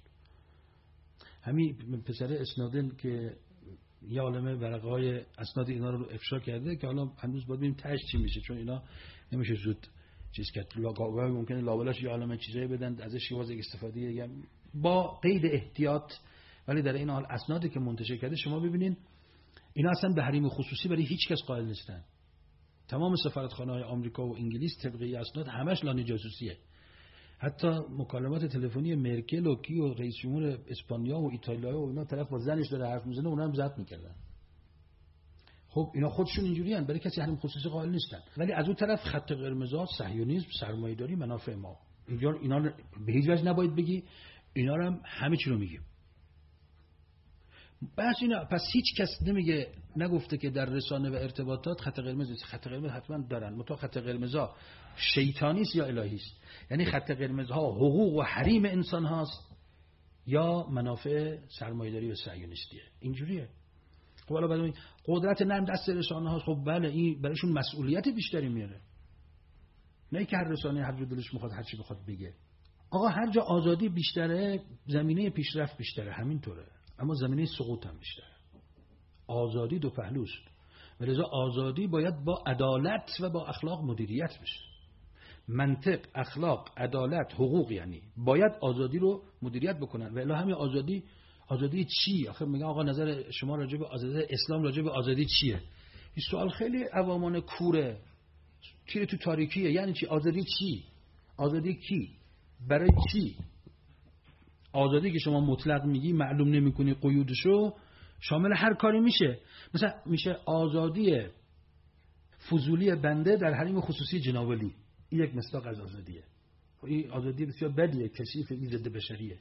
همین پسر اسنادن که یه عالمه ورقه‌های اسناد اینا رو افشا کرده که حالا هنوز باید ببینیم تاش چی میشه، چون اینا نمیشه زود چیز کرد. لاگاوی ممکنه لابلاش یه عالمه چیزایی بدن ازش واژه استفاده با قید احتیاط، ولی در این حال اسنادی که منتشر کرده شما ببینین اینا اصلا به حریم خصوصی برای هیچ کس قائل نیستن. تمام سفارتخانه‌های آمریکا و انگلیس طبقه اسناد همش لانه جاسوسیه. حتی مکالمات تلفنی مرکل و کی و رئیس جمهور اسپانیا و ایتالیا و اینا طرف با زنش داره حرف میزنه اونا هم ضبط میکردن. خب اینا خودشون اینجوریان، برای کسی حریم خصوصی قائل نیستن. ولی از اون طرف خط قرمزها صهیونیسم، سرمایه‌داری، منافع ما. اینا به هیچ وجه نباید بگی، اینا رو هم همه چی رو میگیم. پس هیچ کس نمیگه نگفته که در رسانه و ارتباطات خط قرمز نیست. خط قرمز حتما دارن، متأ خط قرمزها شیطانی است یا الهی است. یعنی خط قرمزها حقوق و حریم انسان هاست یا منافع سرمایه‌داری و صهیونیستیه. اینجوریه. خب حالا بعد قدرت نرم دست رسانه هاست، خب بله این برایشون مسئولیت بیشتری میاره. نه که هر رسانه هر جور دلش میخواد هر چی بخواد بگه. آقا هر جا آزادی بیشتره زمینه پیشرفت بیشتره، همینطوره. اما زمینه سقوط هم بیشتره. آزادی دو پهلوست. ولذا آزادی باید با عدالت و با اخلاق مدیریت بشه. منطق، اخلاق، عدالت، حقوق، یعنی باید آزادی رو مدیریت بکنن. و الا همین آزادی چی؟ آخه میگن آقا نظر شما راجع به آزادی اسلام راجع به آزادی چیه؟ این سوال خیلی عوامانه کوره. چیه تو تاریکیه؟ یعنی چی؟ آزادی چی؟ آزادی کی؟ برای چی؟ آزادی که شما مطلق میگی معلوم نمیکنی قیودشو، شامل هر کاری میشه. مثلا میشه آزادی فضولی بنده در حریم خصوصی جناب ولی، این یک مصداق از آزادیه. این آزادی بسیار بدیه، کثیف، این ضد بشریه.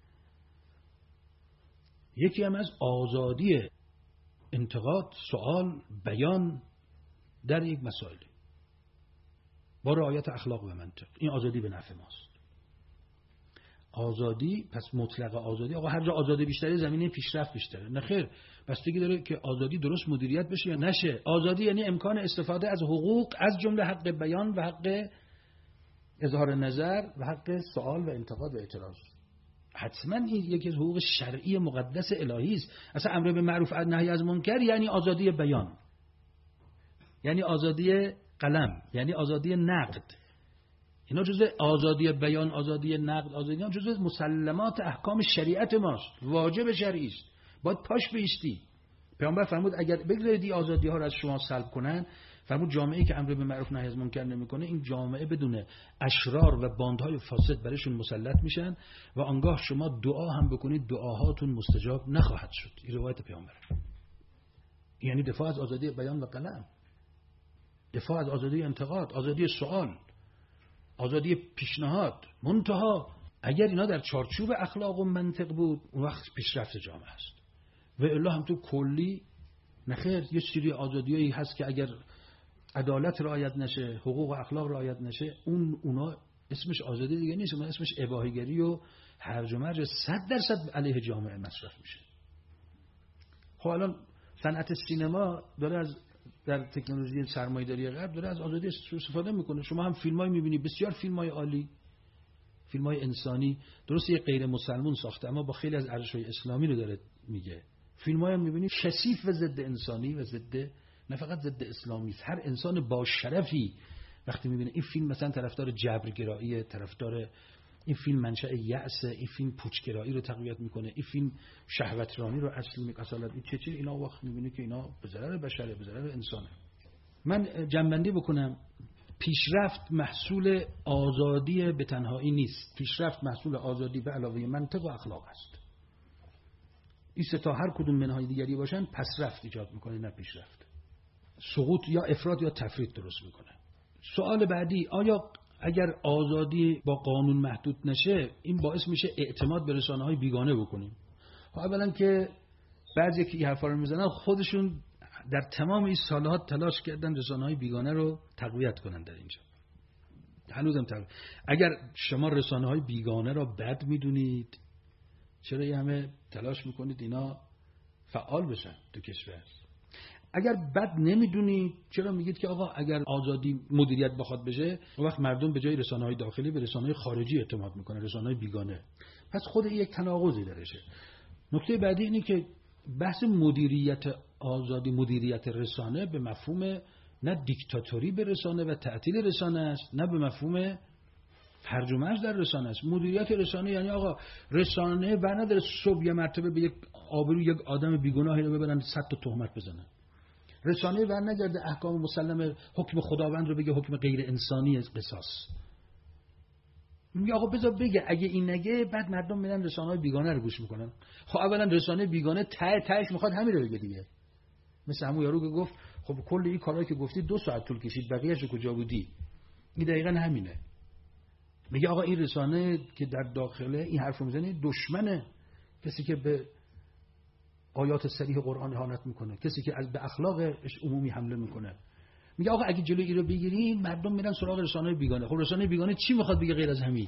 یکی هم از آزادی انتقاد، سوال، بیان در یک مسائل با رعایت اخلاق و منطق. این آزادی به نفع ماست. آزادی پس مطلق آزادی، آقا هر جا آزادی بیشتره زمینه پیشرفت بیشتره. نه خیر، بستگی داره که آزادی درست مدیریت بشه یا نشه. آزادی یعنی امکان استفاده از حقوق، از جمله حق بیان و حق اظهار نظر و حق سوال و انتقاد و اعتراض. حتما این یکی از حقوق شرعی مقدس الهی است. اصلا امر به معروف و نهی از منکر یعنی آزادی بیان، یعنی آزادی قلم، یعنی آزادی نقد. اینا جزء آزادی بیان، آزادی نقد، آزادی اینا جزء مسلمات احکام شریعت ماست، واجب شرعی است. باید پاش بیستی. پیامبر فرمود اگر بگذارید این آزادی ها را از شما سلب کنن، فرمود جامعه‌ای که امر به معروف نهی از منکر نمیکنه این جامعه بدون اشرار و باندهای فاسد برایشون مسلط میشن و آنگاه شما دعا هم بکنید دعاهاتون مستجاب نخواهد شد. این روایت پیامبر. یعنی دفاع از آزادی بیان و قلم، دفاع از آزادی انتقاد، آزادی سوال، آزادی پیشنهاد. منتها اگر اینا در چارچوب اخلاق و منطق بود اون وقت پیشرفت جامعه است. و الا هم تو کلی نخیر. یه سری آزادیایی هست که اگر عدالت رعایت نشه، حقوق و اخلاق رعایت نشه، اونا اسمش آزادی دیگه نیست، اون اسمش اباحیگری و هرج و مرج 100% علیه جامعه مصرف میشه. خب الان صنعت سینما داره در تکنولوژی سرمایه‌داری غرب داره از آزادی استفاده میکنه. شما هم فیلمایی میبینی، بسیار فیلمای عالی، فیلمای انسانی، درست یه غیر مسلمون ساخته اما با خیلی از ارزش‌های اسلامی رو داره میگه. فیلمایی هم میبینی کثیف و ضد انسانی و ضد، نه فقط ضد اسلامی، هر انسان با شرفی وقتی میبینه این فیلم مثلا طرفدار جبرگرایی، طرفدار این فیلم منشأ یأس، این فیلم پوچگرایی رو تقویت میکنه، این فیلم شهوترانی رو اصل می‌اصالت این چه اینا وقت میبینه که اینا به ضرر بشره، به ضرر انسانه. من جنبندی بکنم، پیشرفت محصول آزادی به تنهایی نیست. پیشرفت محصول آزادی به علاوه منطق و اخلاق است. این سه تا هر کدوم منهای دیگری باشن پسرفت ایجاد میکنه، نه پیشرفت. سقوط یا افراط یا تفرید درست میکنه. سوال بعدی، آیا اگر آزادی با قانون محدود نشه این باعث میشه اعتماد به رسانه‌های بیگانه بکنیم؟ اولا که بعضی که این حرفا رو میزنن خودشون در تمام این سالها تلاش کردن رسانه‌های بیگانه رو تقویت کنن در اینجا. هنوزم اگر شما رسانه‌های بیگانه را بد میدونید، چرا این همه تلاش میکنید اینا فعال بشن تو کشور؟ اگر بد نمیدونید چرا میگید که آقا اگر آزادی مدیریت بخواد بشه، اون وقت مردم به جای رسانه‌های داخلی به رسانه‌های خارجی اعتماد میکنه، رسانه‌های بیگانه. پس خود این یک تناقضی درشه. نکته بعدی اینه که بحث مدیریت آزادی، مدیریت رسانه به مفهوم نه دیکتاتوری به رسانه و تعطیل رسانه است، نه به مفهوم هرج و مرج در رسانه است. مدیریت رسانه یعنی آقا رسانه بر نداره صبح یه مرتبه به یک آبرو یک آدم بیگناهی رو ببرن 100 تا تهمت بزنن. رسانه بر نگرده احکام مسلم حکم خداوند رو بگه حکم غیر انسانی قصاص. میگه آقا بذار بگه، اگه این نگه بعد مردم میرن رسانه‌های بیگانه رو گوش میکنن. خب اولا رسانه بیگانه تهش میخواد همین رو بگه دیگه. مثل همون یارو که گفت خب کل این کارهایی که گفتی 2 ساعت طول کشید، بقیه‌اش کجا بودی؟ این دقیقاً همینه. میگه آقا این رسانه که در داخله این حرفو میزنه دشمنه، کسی که به آیات صریح قرآن اهانت میکنه، کسی که به اخلاق عمومی حمله میکنه. میگه آقا اگه جلوی این رو بگیریم مردم میرن سراغ رسانه‌های بیگانه. خب رسانه بیگانه چی میخواد بگه غیر از همین؟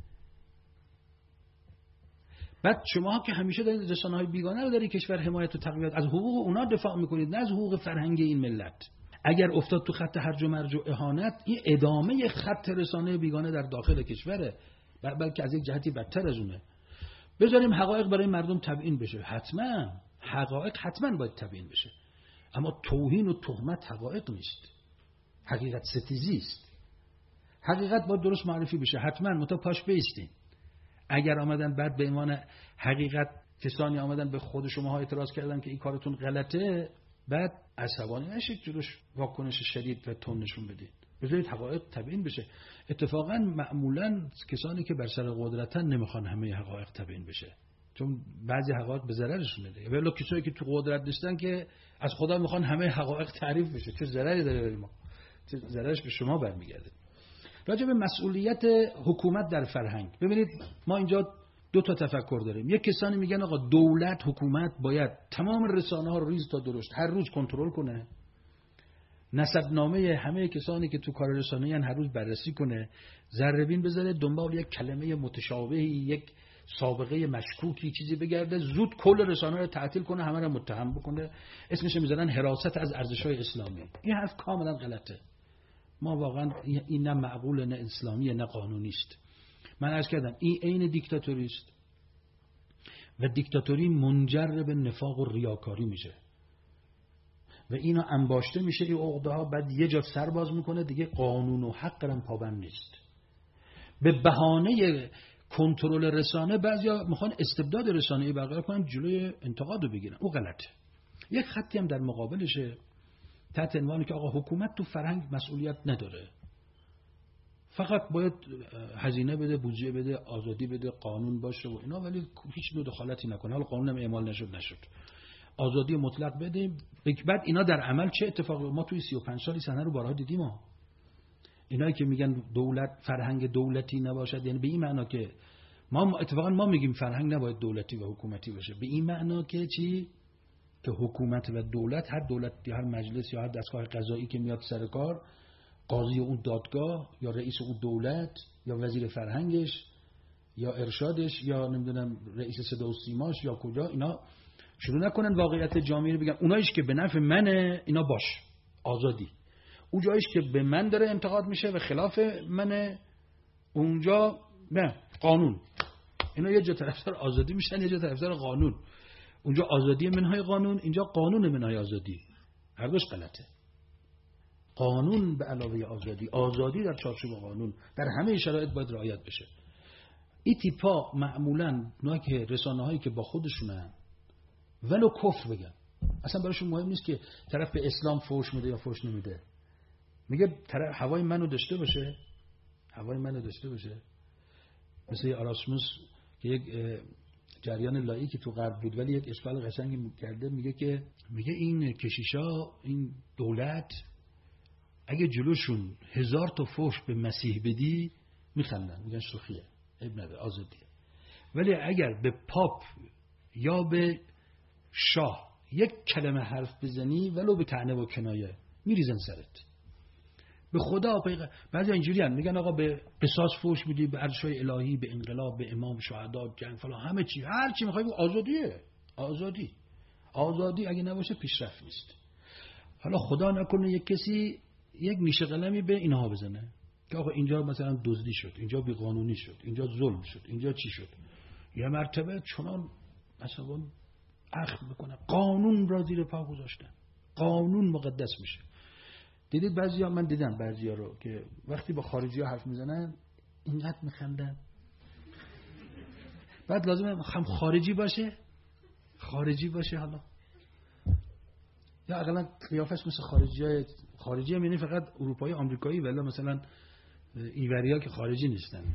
بعد شما که همیشه دارید رسانه‌های بیگانه رو در کشور حمایت و تقویت، از حقوق اونا دفاع میکنید، نه از حقوق فرهنگ این ملت. اگر افتاد تو خط هرج و مرج و اهانت، این ادامه خط رسانه بیگانه در داخل کشوره، بلکه از یک جهتی بدتر از اونه. بذاریم حقایق برای مردم تبیین بشه. حتما حقایق حتما باید تبیین بشه، اما توهین و تهمت حقایق نیست، حقیقت ستیزی است. حقیقت باید درست معرفی بشه، حتما متا پاش بیستین. اگر آمدن بعد به عنوان حقیقت کسانی آمدن به خود شماها اعتراض کردن که این کارتون غلطه، بعد عصبانی نشید، جلوش واکنش شدید و تند نشون بدید. بذارید حقایق تبیین بشه. اتفاقا معمولا کسانی که بر سر قدرتن نمیخوان همه حقایق تبیین بشه، چون بعضی حقایق به ضررشون میده. ولی کسایی که تو قدرت نیستن که از خدا میخوان همه حقایق تعریف بشه. چه ضرری داره به ما؟ چه ضررش به شما برمیگرده؟ راجع به مسئولیت حکومت در فرهنگ، ببینید ما اینجا 2 تا تفکر داریم. یک کسانی میگن آقا دولت، حکومت باید تمام رسانه‌ها رو ریز تا درشت هر روز کنترل کنه، نسبنامه همه کسانی که تو کار رسانه‌ای هر روز بررسی کنه، ذره‌بین بذاره دنبال یک کلمه متشابهی، یک سابقه مشکوکی چیزی بگرده، زود کل رسانه رو تعطیل کنه، همه رو متهم بکنه، اسمش میذارن حراست از ارزش‌های اسلامی. این حرف کاملا غلطه. ما واقعا این نه معقول، نه اسلامی، نه قانونی است. من عرض کردم این عین دیکتاتوری است و دیکتاتوری منجر به نفاق و ریاکاری میشه و اینا انباشته میشه این عقده‌ها، بعد یه جا سر باز میکنه دیگه قانون و حق هم پابند نیست. به بهانه کنترل رسانه بعضیا میخوان استبداد رسانه‌ای برقرار کنن، جلوی انتقاد رو بگیرن. او غلطه. یک خطی هم در مقابلشه تحت عنوانی که آقا حکومت تو فرهنگ مسئولیت نداره، فقط باید هزینه بده، بودجه بده، آزادی بده، قانون باشه و اینا، ولی هیچ نوع دخالتی نکنه. حالا قانون هم اعمال نشد، آزادی مطلق بدیم. بعد اینا در عمل چه اتفاقی؟ ما توی 35 سالی صحنه رو بارها دیدیم. اینایی که میگن دولت فرهنگ دولتی نباشد، یعنی به این معنا که ما اتفاقا ما میگیم فرهنگ نباید دولتی و حکومتی باشه، به این معنا که چی؟ که حکومت و دولت، هر دولت یا هر مجلس یا هر دستگاه قضایی که میاد سر کار، قاضی اون دادگاه یا رئیس اون دولت یا وزیر فرهنگش یا ارشادش یا نمیدونم رئیس صدا و سیماش یا کجا، اینا شروع نکنن واقعیت جامعه رو بگن اونایش که به نفع منه اینا باش آزادی، اون جایش که به من داره انتقاد میشه و خلاف منه اونجا نه قانون. اینا یه جا طرفدار آزادی میشن، یه جا طرفدار قانون. اونجا آزادی منهای قانون، اینجا قانون منهای آزادی. هر دوش غلطه. قانون به علاوه آزادی، آزادی در چارچوب قانون در همه شرایط باید رعایت بشه. این تیپا معمولاً اونایی که رسانه‌هایی که با خودشونن ولو کفر بگن، اصلا براشون مهم نیست که طرف به اسلام فوش میده یا فوش نمیده، میگه طرف هوای منو داشته باشه، هوای منو داشته باشه. مثل آراسموس که یک جریان لاییکی تو غرب بود ولی یک اشکال قشنگی کرده، میگه این کشیشا، این دولت اگه جلوشون 1000 تا فوش به مسیح بدی میخندن، میگن شوخیه، عیب نداره، آزادیه. ولی اگر به پاپ یا به شاه یک کلمه حرف بزنی ولو به طعنه و کنایه میریزن سرت. به خدا بعضی اینجوری هستن میگن آقا به قصاص فوش میدی، به ارشای الهی، به انقلاب، به امام، شهدا، جنگ فلان، همه چی هر چی میخوای آزادیه. آزادی اگه نباشه پیشرفت نیست. حالا خدا نکنه یک کسی یک نیشه قلمی به اینها بزنه که آقا اینجا مثلا دزدی شد، اینجا بیقانونی شد، اینجا ظلم شد، اینجا چی شد. یه مرتبه چنان مثلا اخم بکنه قانون را زیر پا گذاشتن، قانون مقدس میشه. دیدید بعضیا، من دیدم بعضیا رو که وقتی با خارجی‌ها حرف میزنن اینقدر میخندن، بعد لازمه هم خارجی باشه حالا، یا اقلا قیافش مثل خارجی هم یعنی فقط اروپایی آمریکایی، ولی مثلا ایوریا که خارجی نیستن،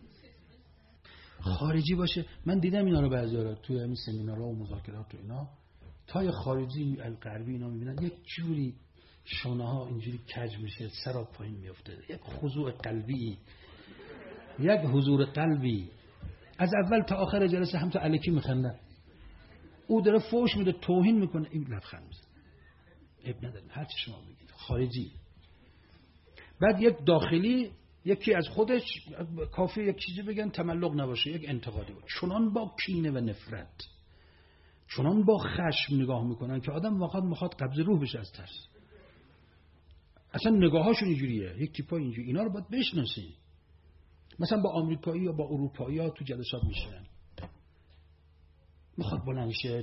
خارجی باشه. من دیدم اینا رو بعضیا رو توی همین سمینارها و مذاکرات و اینا، تای خارجی غربی اینا میبینن یک جوری شونه ها اینجوری کج میشه، سر پایین میفته، یک خضوع قلبی، یک حضور قلبی، از اول تا آخر جلسه هم تا الکی میخندن. او داره فوش میده، توهین میکنه، این لبخند میزنه. اب نداره، هر چی شما بگید خارجی. بعد یک داخلی، یکی از خودش کافی یک چیزی بگن تملق نباشه، یک انتقادی بود، چنان با کینه و نفرت، چنان با خشم نگاه میکنن که آدم واقعا میخواد قبض روح بشه از ترس. اصلا نگاهاشون اینجوریه، یک تیپا اینجوری. اینا رو باید بشناسین. مثلا با آمریکایی یا با اروپایی ها تو جلسات میشن، میخواد بلند شه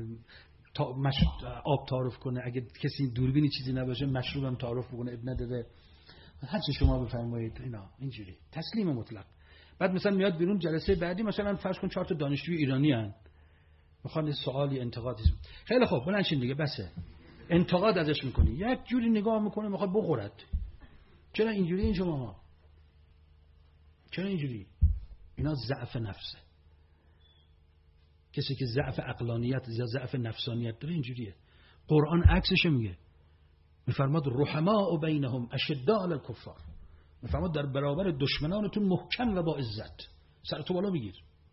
آب تعارف کنه، اگه کسی دوربینی چیزی نباشه مشروبم تعارف بکنه، اب نداره، هر چی شما بفرمایید. اینا اینجوری تسلیم مطلق. بعد مثلا میاد بیرون جلسه بعدی، مثلا فرض کن 4 تا دانشجوی ایرانی ان میخوان سوالی انتقادی، خیلی خوب بلند شین دیگه، بسه انتقاد ازش میکنی، یک جوری نگاه میکنه میخواد بخورد. چرا اینجوری این شما؟ چرا اینجوری؟ اینا ضعف نفسه. کسی که ضعف عقلانیت یا ضعف نفسانیت داره اینجوریه. قرآن عکسش میگه، میفرماد رحماء بینهم اشداء علی الکفار، میفرماد در برابر دشمنانتون محکم و با عزت، سرتو بالا بگیر.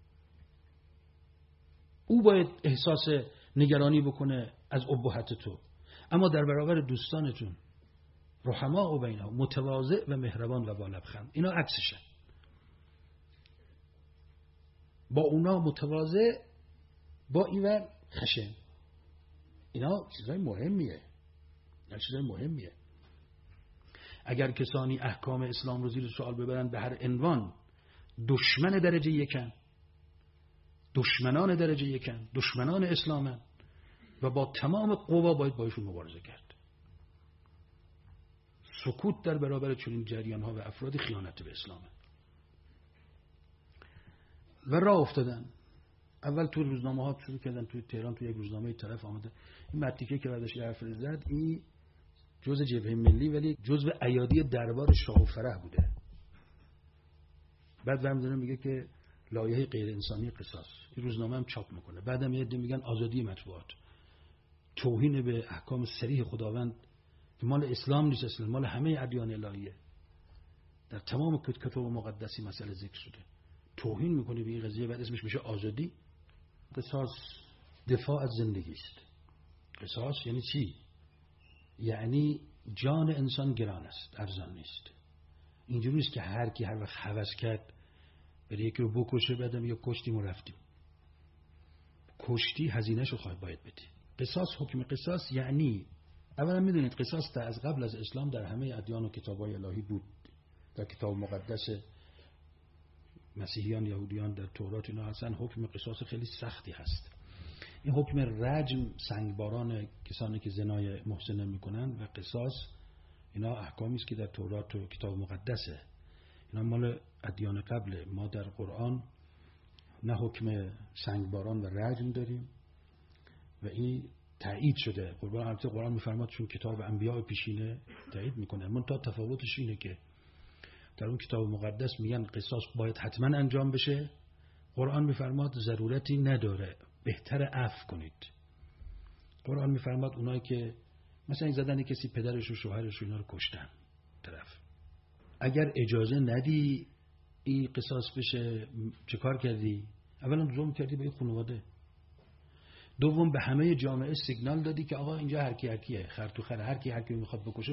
او باید احساس نگرانی بکنه از ابهت تو، اما در برابر دوستانتون رحماء بینهم، متواضع و مهربان و با لبخند. اینا عکسشه. با اونا متواضع، با اینور خشن. اینا چیزای مهمیه. اگر کسانی احکام اسلام رو زیر سوال ببرن به هر عنوان، دشمن درجه یکن، دشمنان درجه یکن، دشمنان اسلامن و با تمام قوا باید باشون مبارزه کرد. سکوت در برابر چنین جریان ها و افراد خیانت به اسلامه. و راه افتادن. اول تو روزنامه ها شروع کردن، توی تهران تو یک روزنامه طرف آمده این متیکه که بعدش حرف زد، این جزء جبهه ملی ولی جزء ایادی دربار شاه و فرح بوده. بعد برمی‌داره میگه که لایحه غیر انسانی قصاص، این روزنامه هم چاپ میکنه. بعدم یه عده میگن آزادی مطبوعات، توهین به احکام صریح خداوند که مال اسلام نیست، اصلا مال همه ادیان الهیه. در تمام کتب مقدسی مسئله ذکر شده. توهین میکنه به این قضیه، بعد اسمش میشه آزادی. قصاص دفاع از زندگی است. قصاص یعنی چی؟ یعنی جان انسان گران است، ارزان نیست. اینجوری نیست که هر کی هر وقت هوس کرد بره یکی رو بکشه، بعدم یا کشتیم و رفتیم. کشتی هزینه‌شو باید بدی. قصاص، حکم قصاص یعنی، اولا میدونید قصاص از قبل از اسلام در همه ادیان و کتاب‌های الهی بود. در کتاب مقدس مسیحیان، یهودیان، در تورات اینا اصلا حکم قصاص خیلی سختی هست. این حکم رجم، سنگباران کسانی که زنای محسن میکنن و قصاص، اینا احکامی است که در تورات و کتاب مقدسه. اینا مال ادیان قبله. ما در قرآن نه حکم سنگباران و رجم داریم و این تایید شده. قرآن میفرماد چون کتاب انبیاء پیشینه تایید میکنه. منتها تفاوتش اینه که در اون کتاب مقدس میگن قصاص باید حتما انجام بشه، قرآن میفرماد ضرورتی نداره، بهتر عفو کنید. قرآن میفرماد اونایی که مثلا زدن کسی پدرش و شوهرش و اینا رو کشتن طرف، اگر اجازه ندی این قصاص بشه چه کار کردی؟ اولا ظلم کردی به این خانواده، دوم به همه جامعه سیگنال دادی که آقا اینجا هر کی هر کیه، خر تو خر، هر کی میخواد بکشه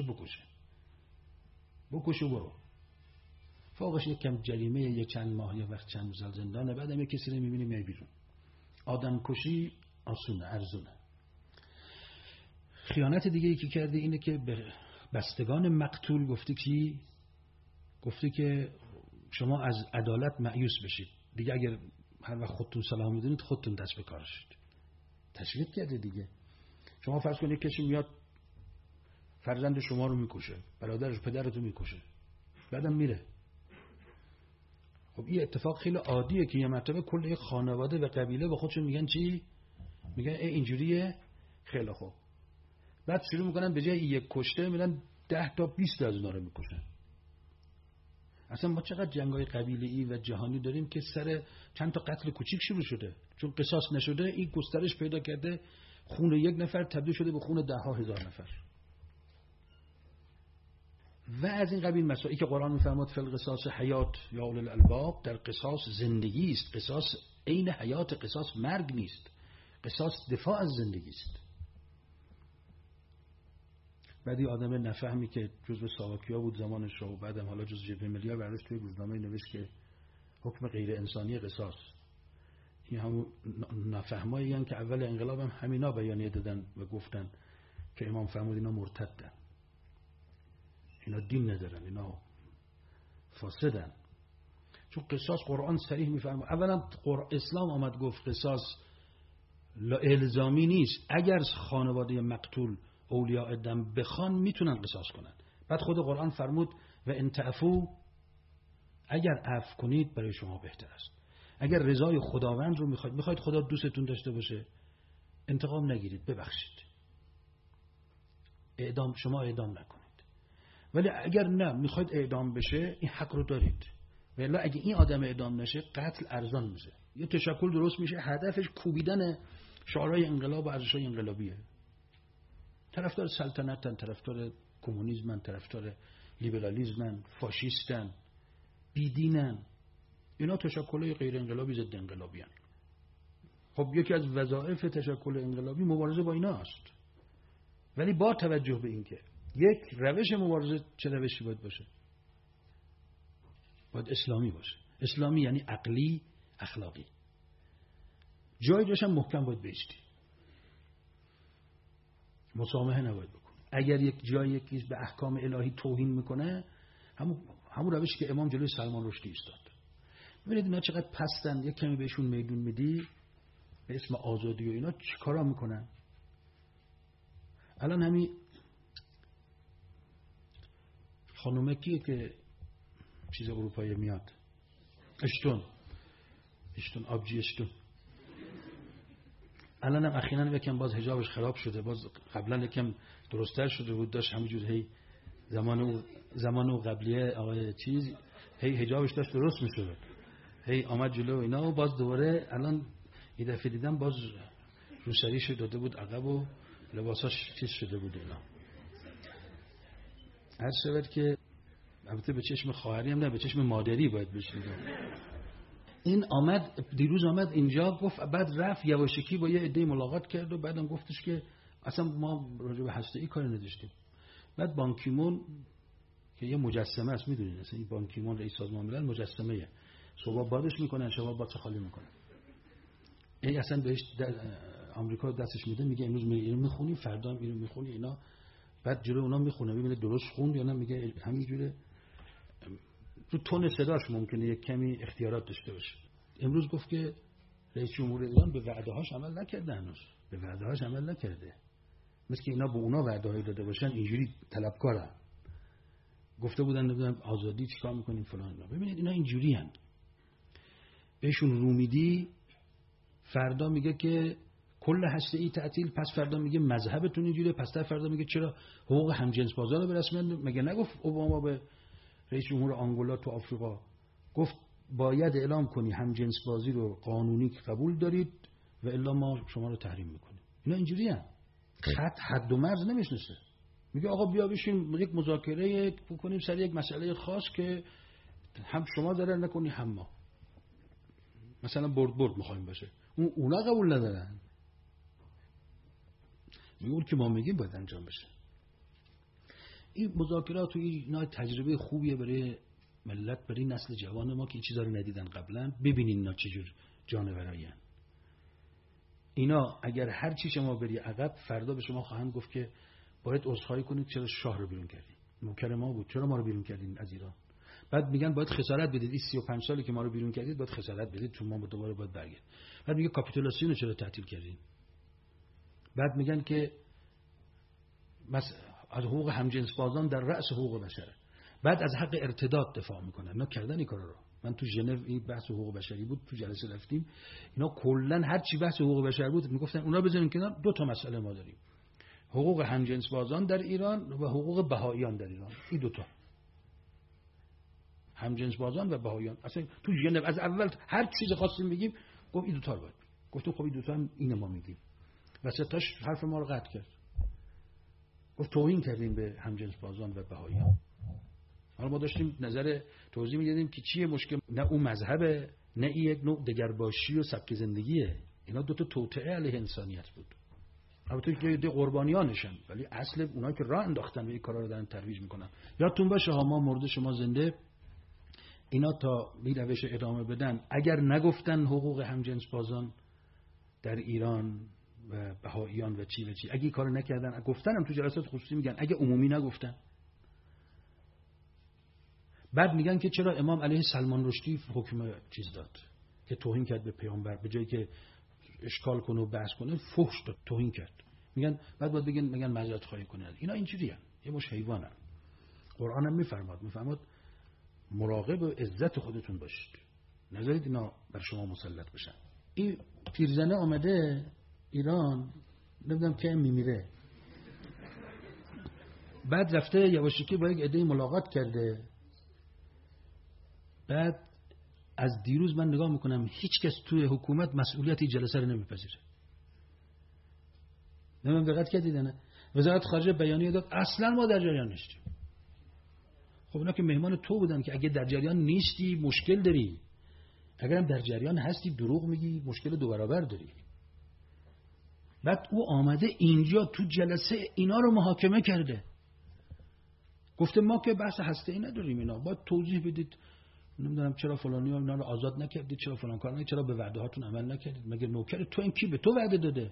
بکشه برو. فوقش یک کم جریمه، یک چند ماه یا وقت چند سال زندانه، بعدم یک کسی رو میبینی میای بیرون. آدم کشی آسونه، ارزونه. خیانت دیگه ای که کرده اینه که به بستگان مقتول گفته که شما از عدالت مایوس بشید، دیگه اگر هر وقت خودتون صلاح میدونید خودتون دست به کارشید. تشویق کرده دیگه. شما فرض کنید کسی میاد فرزند شما رو میکشه، برادرش پدرتو میکشه، بعدم میره. خب این اتفاق خیلی عادیه که یه مرتبه کل یک خانواده و قبیله به خودشون میگن چی؟ میگن اینجوریه، خیلی خوب. بعد شروع میکنن به جای یک کشته میرن 10 تا 20 از اونا رو میکشن. اصلا ما چقدر جنگ‌های قبیله‌ای و جهانی داریم که سر چند تا قتل کوچیک شروع شده، چون قصاص نشده این گسترش پیدا کرده، خون یک نفر تبدیل شده به خون 10,000 نفر. و از این قبیل مسائلی که قرآن میفرماد فی القصاص حیات یا اولی الالباب، در قصاص زندگی است. قصاص عین حیات، قصاص مرگ نیست، قصاص دفاع از زندگی است. بعدی آدم نفهمی که جزو ساواکیا بود زمانش و بعدم حالا جزو جبهه ملی‌ها برداشت توی روزنامه نوشت که حکم غیر انسانی قصاص. این همون نفهمایی هستند که اول انقلاب هم همینا بیانیه دادن و گفتن که امام فرمود اینا مرتدن، اینا دین ندارن، اینا فاسدن. چون قصاص قرآن صریح میفرماید. اولا اسلام آمد گفت قصاص الزامی نیست، اگر خانواده مقتول اولیاء دم بخوان میتونن قصاص کنن. بعد خود قرآن فرمود و ان تعفو، اگر عفو کنید برای شما بهتر است. اگر رضای خداوند رو میخواید خدا دوستتون داشته باشه، انتقام نگیرید، ببخشید، شما اعدام نکنید. ولی اگر نه میخواید اعدام بشه، این حق رو دارید. ولی اگه این آدم اعدام نشه، قتل ارزان میشه، یه تشکل درست میشه، هدفش کوبیدن شعارهای انقلاب و ارزش‌های انقلابیه. طرفدار سلطنتن، طرفدار کمونیسمن، طرفدار لیبرالیسمن، فاشیستن، بیدینن. اینا تشکل‌های غیر انقلابی ضد انقلابی هستند. خب یکی از وظایف تشکل انقلابی مبارزه با اینا است. ولی با توجه به اینکه یک روش مبارزه چه روشی باید باشه؟ باید اسلامی باشه. اسلامی یعنی عقلی، اخلاقی. جای جاش هم محکم باید بیستی. مسامحه نباید بکن. اگر یک جای یکی به احکام الهی توهین میکنه، همون روشی که امام جلوی سلمان رشدی ایستاد. ببینید اینا چقدر پستن. یک کمی بهشون میدون میدی به اسم آزادی و اینا چیکارا میکنن؟ الان همین خانومکیه که چیز اروپایی میاد، اشتون آبجی اشتون، الان هم اخیراً یکم باز حجابش خراب شده، باز قبلا یکم درست‌تر شده بود، داشت همینجور هی زمان و قبلیه آقای چیز هی حجابش داشت درست میشد، هی آمد جلو اینا و باز دوباره الان یه دفعه دیدم باز روسریش داده بود عقب و لباساش چیز شده بود. اینا هر شود که البته به چشم خواهری هم نه، به چشم مادری باید بشنیدم. این دیروز آمد اینجا گفت، بعد رفت یواشکی با یه عده ملاقات کرد و بعدم گفتش که اصلا ما راجع به هسته‌ای کاری نداشتیم. بعد بان کی مون که یه مجسمه است، میدونید اصلا این بان کی مون رئیس سازمان ملل مجسمه‌ایه، صبح بادش میکنن شب بادش خالی میکنن. این اصلا بهش آمریکا دستش میده، میگه امروز اینو میخونی فردا هم اینو میخونی اینا، بعد جلو اونا میخونه ببینه درست خوند یا نه، میگه همینجوره. تو تون صداش ممکنه یک کمی اختیارات داشته باشه. امروز گفت که رئیس جمهور ایران به وعده‌هاش عمل نکرده، هنوز به وعده‌هاش عمل نکرده. مثل که اینا به اونا وعده‌ای داده باشن اینجوری طلبکارن. گفته بودن نمیدونم آزادی چیکار می‌کنیم فلان اینا. ببینید اینا اینجوری ان. بهشون رو میدی، فردا میگه که کل هسته‌ای تعطیل، پس فردا میگه مذهبتون اینجوریه، پس فردا میگه چرا حقوق همجنس بازا رو برسونن. مگه نگفت اوباما به رئیس جمهور آنگولا تو آفریقا، گفت باید اعلام کنی همجنس بازی رو قانونی قبول دارید و الا ما شما رو تحریم میکنیم. اینا اینجوری هم خط حد و مرز نمیشناسه. میگه آقا بیا بشین یک مذاکره بکنیم سر یک مسئله خاص که هم شما ضرر نکنی هم ما، مثلا برد میخوایم باشه، اونا قبول ندارن. میگه که ما میگیم باید انجام بشه. این مذاکرات و اینا تجربه خوبیه برای ملت، برای نسل جوان ما که این چیزا رو ندیدن قبلا. ببینین اینا چجور جانورایین. اینا اگر هر چی شما بری عقب، فردا به شما خواهند گفت که باید عذرخواهی کنید چرا شاه رو بیرون کردین، نوکر ما بود، چرا ما رو بیرون کردین از ایران. بعد میگن باید خسارت بدید، این 35 سالی که ما رو بیرون کردید باید خسارت بدید، چون ما دوباره باید برگردیم. بعد میگه کاپیتولاسیون رو چرا تعطیل کردین. بعد میگن که از حقوق همجنس بازان در رأس حقوق بشره. بعد از حق ارتداد دفاع میکنن. اینا کردن این کارا رو. من تو ژنو این بحث حقوق بشری بود، تو جلسه رفتیم، اینا کلا هر چی بحث حقوق بشر بود میگفتن اونا بزنین کنار، دو تا مسئله ما داریم: حقوق همجنس بازان در ایران و حقوق بهائیان در ایران. این دو تا، همجنس بازان و بهائیان. اصلا تو ژنو از اول هر چیز خاصی میگیم گفت این دو تا باید. گفتم خب این دو تا هم اینه ما میگیم. و سه تاش حرف ما رو قطع کرد. گفت توهین کردیم به همجنس بازان و بهائیان. حالا ما داشتیم نظر توضیح میدادیم که چیه مشکل، نه اون مذهبه، نه این یک نوع دگرباشی و سبک زندگیه. اینا دو تا توطئه علیه انسانیت بود. البته که ده قربانیانشن، ولی اصل اونایی که راه انداختن و این کارا رو دارن ترویج میکنن. یادتون باشه ها، ما مرده شما زنده، اینا تا بی روش ادامه بدن، اگر نگفتن حقوق همجنس بازان در ایران و بهائیان و چی اگه این کارو نکردن، گفتنم تو جلسات خصوصی میگن، اگه عمومی نگفتن. بعد میگن که چرا امام علیه سلمان رشدی حکم چیز داد که توهین کرد به پیامبر، به جایی که اشکال کنه و بحث کنه فحش داد، توهین کرد. میگن بعد باید میگن معذرت خواهی کنه. اینا اینجوریه، یه مش حیوانن. قرآن هم میفرماد مراقب و عزت خودتون باشید، نذارید اینا بر شما مسلط بشن. این پیرزنه آمده ایران، نمیدونم که میمیره، بعد رفته یواشکی با یک عده ملاقات کرده. بعد از دیروز من نگاه میکنم هیچ کس توی حکومت مسئولیتی جلسه رو نمیپذیره. نمیدونم دقت کردید نه؟ وزارت خارجه بیانیه داد اصلا ما در جریان نیستیم. خب اونا که مهمان تو بودن که اگه در جریان نیستی مشکل داری، اگرم در جریان هستی دروغ میگی مشکل دو برابر داری. بعد او آمده اینجا تو جلسه اینا رو محاکمه کرده، گفته ما که بحث هسته‌ای نداریم، اینا باید توضیح بدید، نمیدونم چرا فلانی ها اینا رو آزاد نکردید، چرا فلان کار نکردید، چرا به وعده هاتون عمل نکردید، مگه نوکر تو این کی به تو وعده داده؟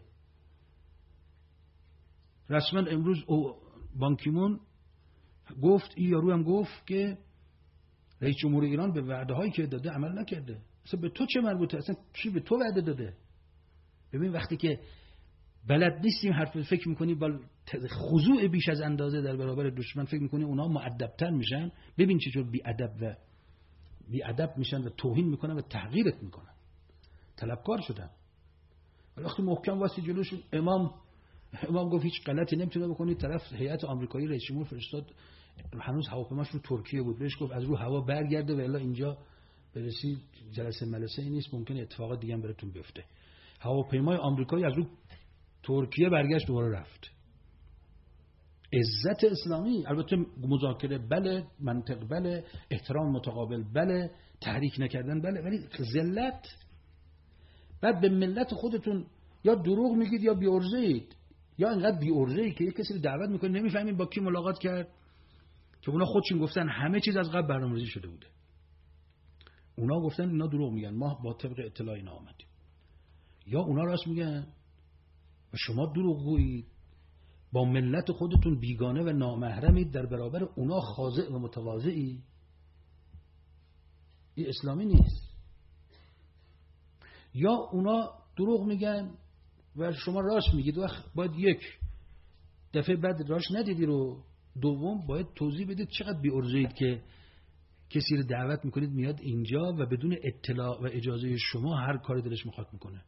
رسما امروز بان کی مون گفت، این یارو هم گفت که رئیس جمهور ایران به وعده هایی که داده عمل نکرده. اصلا به تو چه مربوطه؟ اصلا کی به تو وعده داده؟ ببین وقتی که بلد نیستیم حرف فکر میکنی با خضوع بیش از اندازه در برابر دشمن فکر میکنی اونا مؤدب‌تر میشن. ببین چطور بی ادب میشن و توهین میکنن و تحقیرت میکنن. طلبکار شدن. ولی وقتی محکم واسه جلوشون امام گفت هیچ غلطی نمیتونه بکنید، طرف هیئت آمریکایی رئیس جمهور فرستاد، هنوز هواپیماش رو ترکیه بود، بهش گفت از رو هوا برگرده و الا اینجا برسید جلسه ملسه نیست، ممکنه اتفاقات دیگه هم براتون بیفته. هواپیمای آمریکایی از رو ترکیه برگشت دوباره رفت. عزت اسلامی، البته مذاکره بله، منطق بله، احترام متقابل بله، تحریک نکردن بله، ولی ذلت. بعد به ملت خودتون یا دروغ میگید یا بی‌عرضه‌اید، یا اینقدر بی‌عرضه‌ای که یک کسی رو دعوت میکنید نمیفهمید با کی ملاقات کرد، که اونا خودشون گفتن همه چیز از قبل برنامه‌ریزی شده بوده. اونا گفتن اینا دروغ میگن، ما با طبق اطلاع اینا آمدیم. یا اونا راست میگن و شما دروغ گویید، با ملت خودتون بیگانه و نامحرمید، در برابر اونا خاضع و متواضعی. این اسلامی نیست. یا اونا دروغ میگن و شما راست میگید، و باید یک دفعه بعد راست ندیدی رو، دوم باید توضیح بدید چقدر بی‌عرضه‌اید که کسی رو دعوت میکنید میاد اینجا و بدون اطلاع و اجازه شما هر کاری دلش میخواد میکنه.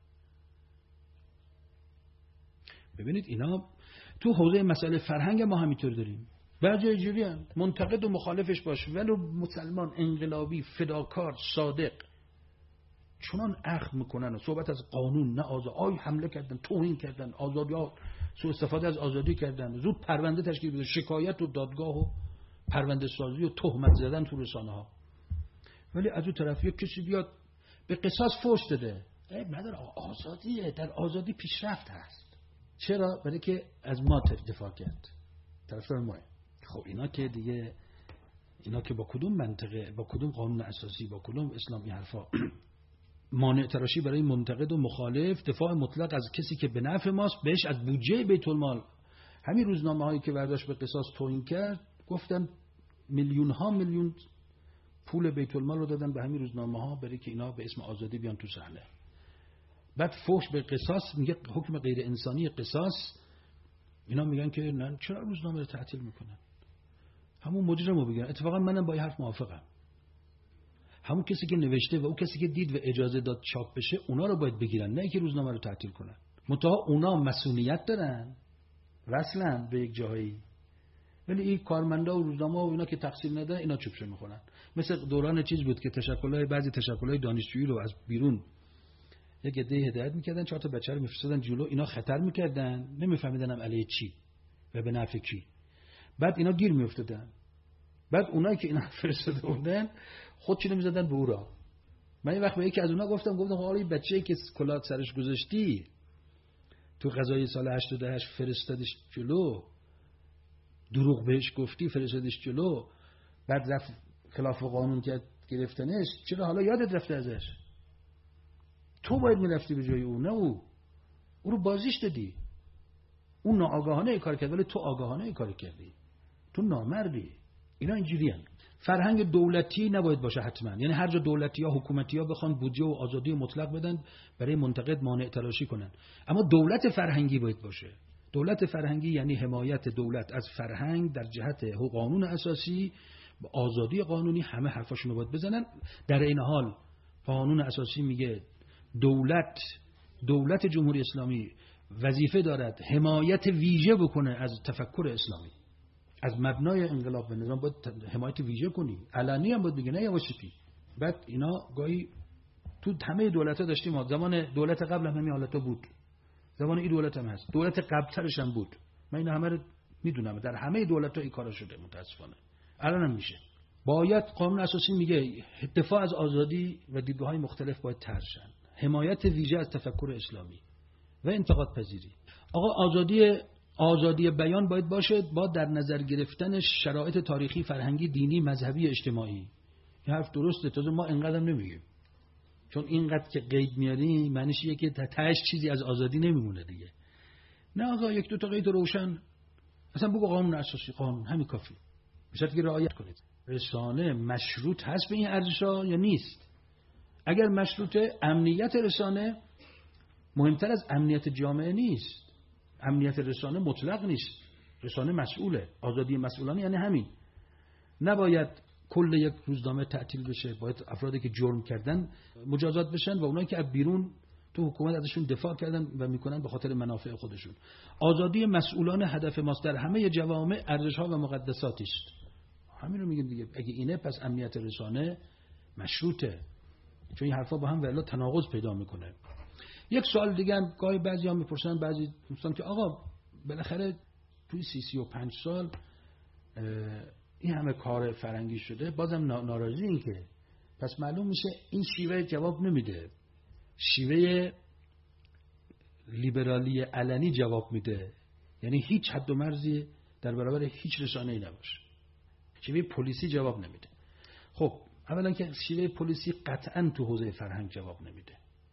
ببینید اینا تو حوزه مسئله فرهنگ ما همینطور داریم. بعضی اینجوری هم منتقد و مخالفش باش، ولی مسلمان انقلابی فداکار صادق چنان اخم میکنن و صحبت از قانون، نه آزادی، حمله کردن، توهین کردن، آزادی ها، سوء استفاده از آزادی کردن، زود پرونده تشکیل بده، شکایت و دادگاه و پرونده سازی و تهمت زدن تو رسانه ها. ولی از اون طرف یک کسی بیاد به قصاص فوش داده، عیب نداره، آزادیه، در آزادی پیشرفت هست. چرا؟ برای که از ما دفاع کرد، طرفدار ماه. خب اینا که دیگه، اینا که با کدوم منطقه، با کدوم قانون اساسی، با کدوم اسلامی حرفا مانع تراشی برای منتقد و مخالف، دفاع مطلق از کسی که به نفع ماست، بهش از بودجه بیت المال. همین روزنامه‌هایی که برداشت به قصاص توهین کرد، گفتن میلیون ها میلیون پول بیت المال رو دادن به همین روزنامه‌ها برای که اینا به اسم آزادی بیان تو صحنه. بعد فحش به قصاص میگه حکم غیر انسانی قصاص، اینا میگن که نه چرا روزنامه رو تعطیل میکنن؟ همون مجرم رو بگیرن. اتفاقا منم با این حرف موافقم. همون کسی که نوشته و اون کسی که دید و اجازه داد چاپ بشه، اونا رو باید بگیرن، نه اینکه روزنامه رو تعطیل کنن. منتها اونا مسئولیت دارن، وصلن به یک جایی، ولی این کارمندا و روزنامه و اینا که تقصیر ندارن، اینا چوبشه میخورن. مثل دوران چیز بود که بعضی تشکل‌های دانشجویی رو از بیرون یک عده هدایت میکردن، 4 تا بچه رو میفرستادن جلو، اینا خطر میکردن، نمیفهمیدن هم علیه چی و به نفع کی. بعد اینا گیر میافتادن. بعد اونایی که اینا فرستاده بودن خودشونو میزدن به او را. من یه وقت به یکی از اونا گفتم حالا این بچه‌ای که کلاه سرش گذاشتی تو قضای سال 88 فرستادش جلو، دروغ بهش گفتی فرستادش جلو، بعد رفت خلاف قانون کرد گرفتنش، چرا حالا یادت رفته ازش؟ تو باید میرفتی به جای او، نه او رو بازیش دادی. اون ناآگاهانه ای کار کرد، ولی تو آگاهانه ای کار کردی. تو نامردی. اینا اینجوریان. فرهنگ دولتی نباید باشه حتما، یعنی هر جا دولتی‌ها حکومتی‌ها بخوان بودجه و آزادی مطلق بدن برای منتقد مانع تراشی کنن، اما دولت فرهنگی باید باشه. دولت فرهنگی یعنی حمایت دولت از فرهنگ در جهت قانون اساسی، آزادی قانونی، همه حرفاشون رو باید بزنن. در این حال قانون اساسی میگه دولت جمهوری اسلامی وظیفه دارد حمایت ویژه بکنه از تفکر اسلامی، از مبنای انقلاب به نظام باید حمایت ویژه کنی، علنی هم باید بگی، نه یواشکی. بعد اینا گاهی تو همه دولت‌ها داشتیم، زمان دولت قبل هم همین حالتا بود، زمان این دولت هم هست، دولت قبل‌ترش هم بود، من اینا همه رو میدونم، در همه دولت‌ها این کارا شده متاسفانه، الان هم میشه. باید قانون اساسی میگه دفاع از آزادی و دیدگاه‌های مختلف باید طرح شن، حمایت ویژه از تفکر اسلامی و انتقاد پذیری. آقا آزادی بیان باید باشه با در نظر گرفتن شرایط تاریخی، فرهنگی، دینی، مذهبی، اجتماعی. این حرف درسته، تازه ما اینقدر نمیگیم، چون اینقدر که قید میاریم معنیش اینه که تهش چیزی از آزادی نمیمونه دیگه. نه آقا، 1-2 تا قید روشن، مثلا بگو قانون اساسی، قانون همین کافی، بشرطی که رعایت کنید. رسانه مشروط هست به این ارزش‌ها یا نیست؟ اگر مشروطه، امنیت رسانه مهمتر از امنیت جامعه نیست. امنیت رسانه مطلق نیست، رسانه مسئوله. آزادی مسئولانه یعنی همین، نباید کل یک روزنامه تعطیل بشه، باید افرادی که جرم کردن مجازات بشن و اونایی که از بیرون تو حکومت ازشون دفاع کردن و میکنن به خاطر منافع خودشون. آزادی مسئولانه هدف ماست در همه جوامع، ارزش‌ها و مقدساتی است. همین رو میگیم دیگه. اگه اینه پس امنیت رسانه مشروطه، چون این حرفا با هم والا تناقض پیدا میکنه. یک سوال دیگه هم گاهی بعضی‌ها میپرسن، بعضی دوستان، که آقا بالاخره توی 35 سال این همه کار فرنگی شده، بازم ناراضی این که پس معلوم میشه این شیوه جواب نمیده، شیوه لیبرالی علنی جواب میده، یعنی هیچ حد و مرزی در برابر هیچ رسانه‌ای نباشه. شیوه پلیسی جواب نمیده. خب اولا که شیوه پلیسی قطعا تو حوزه فرهنگ جواب نمیده.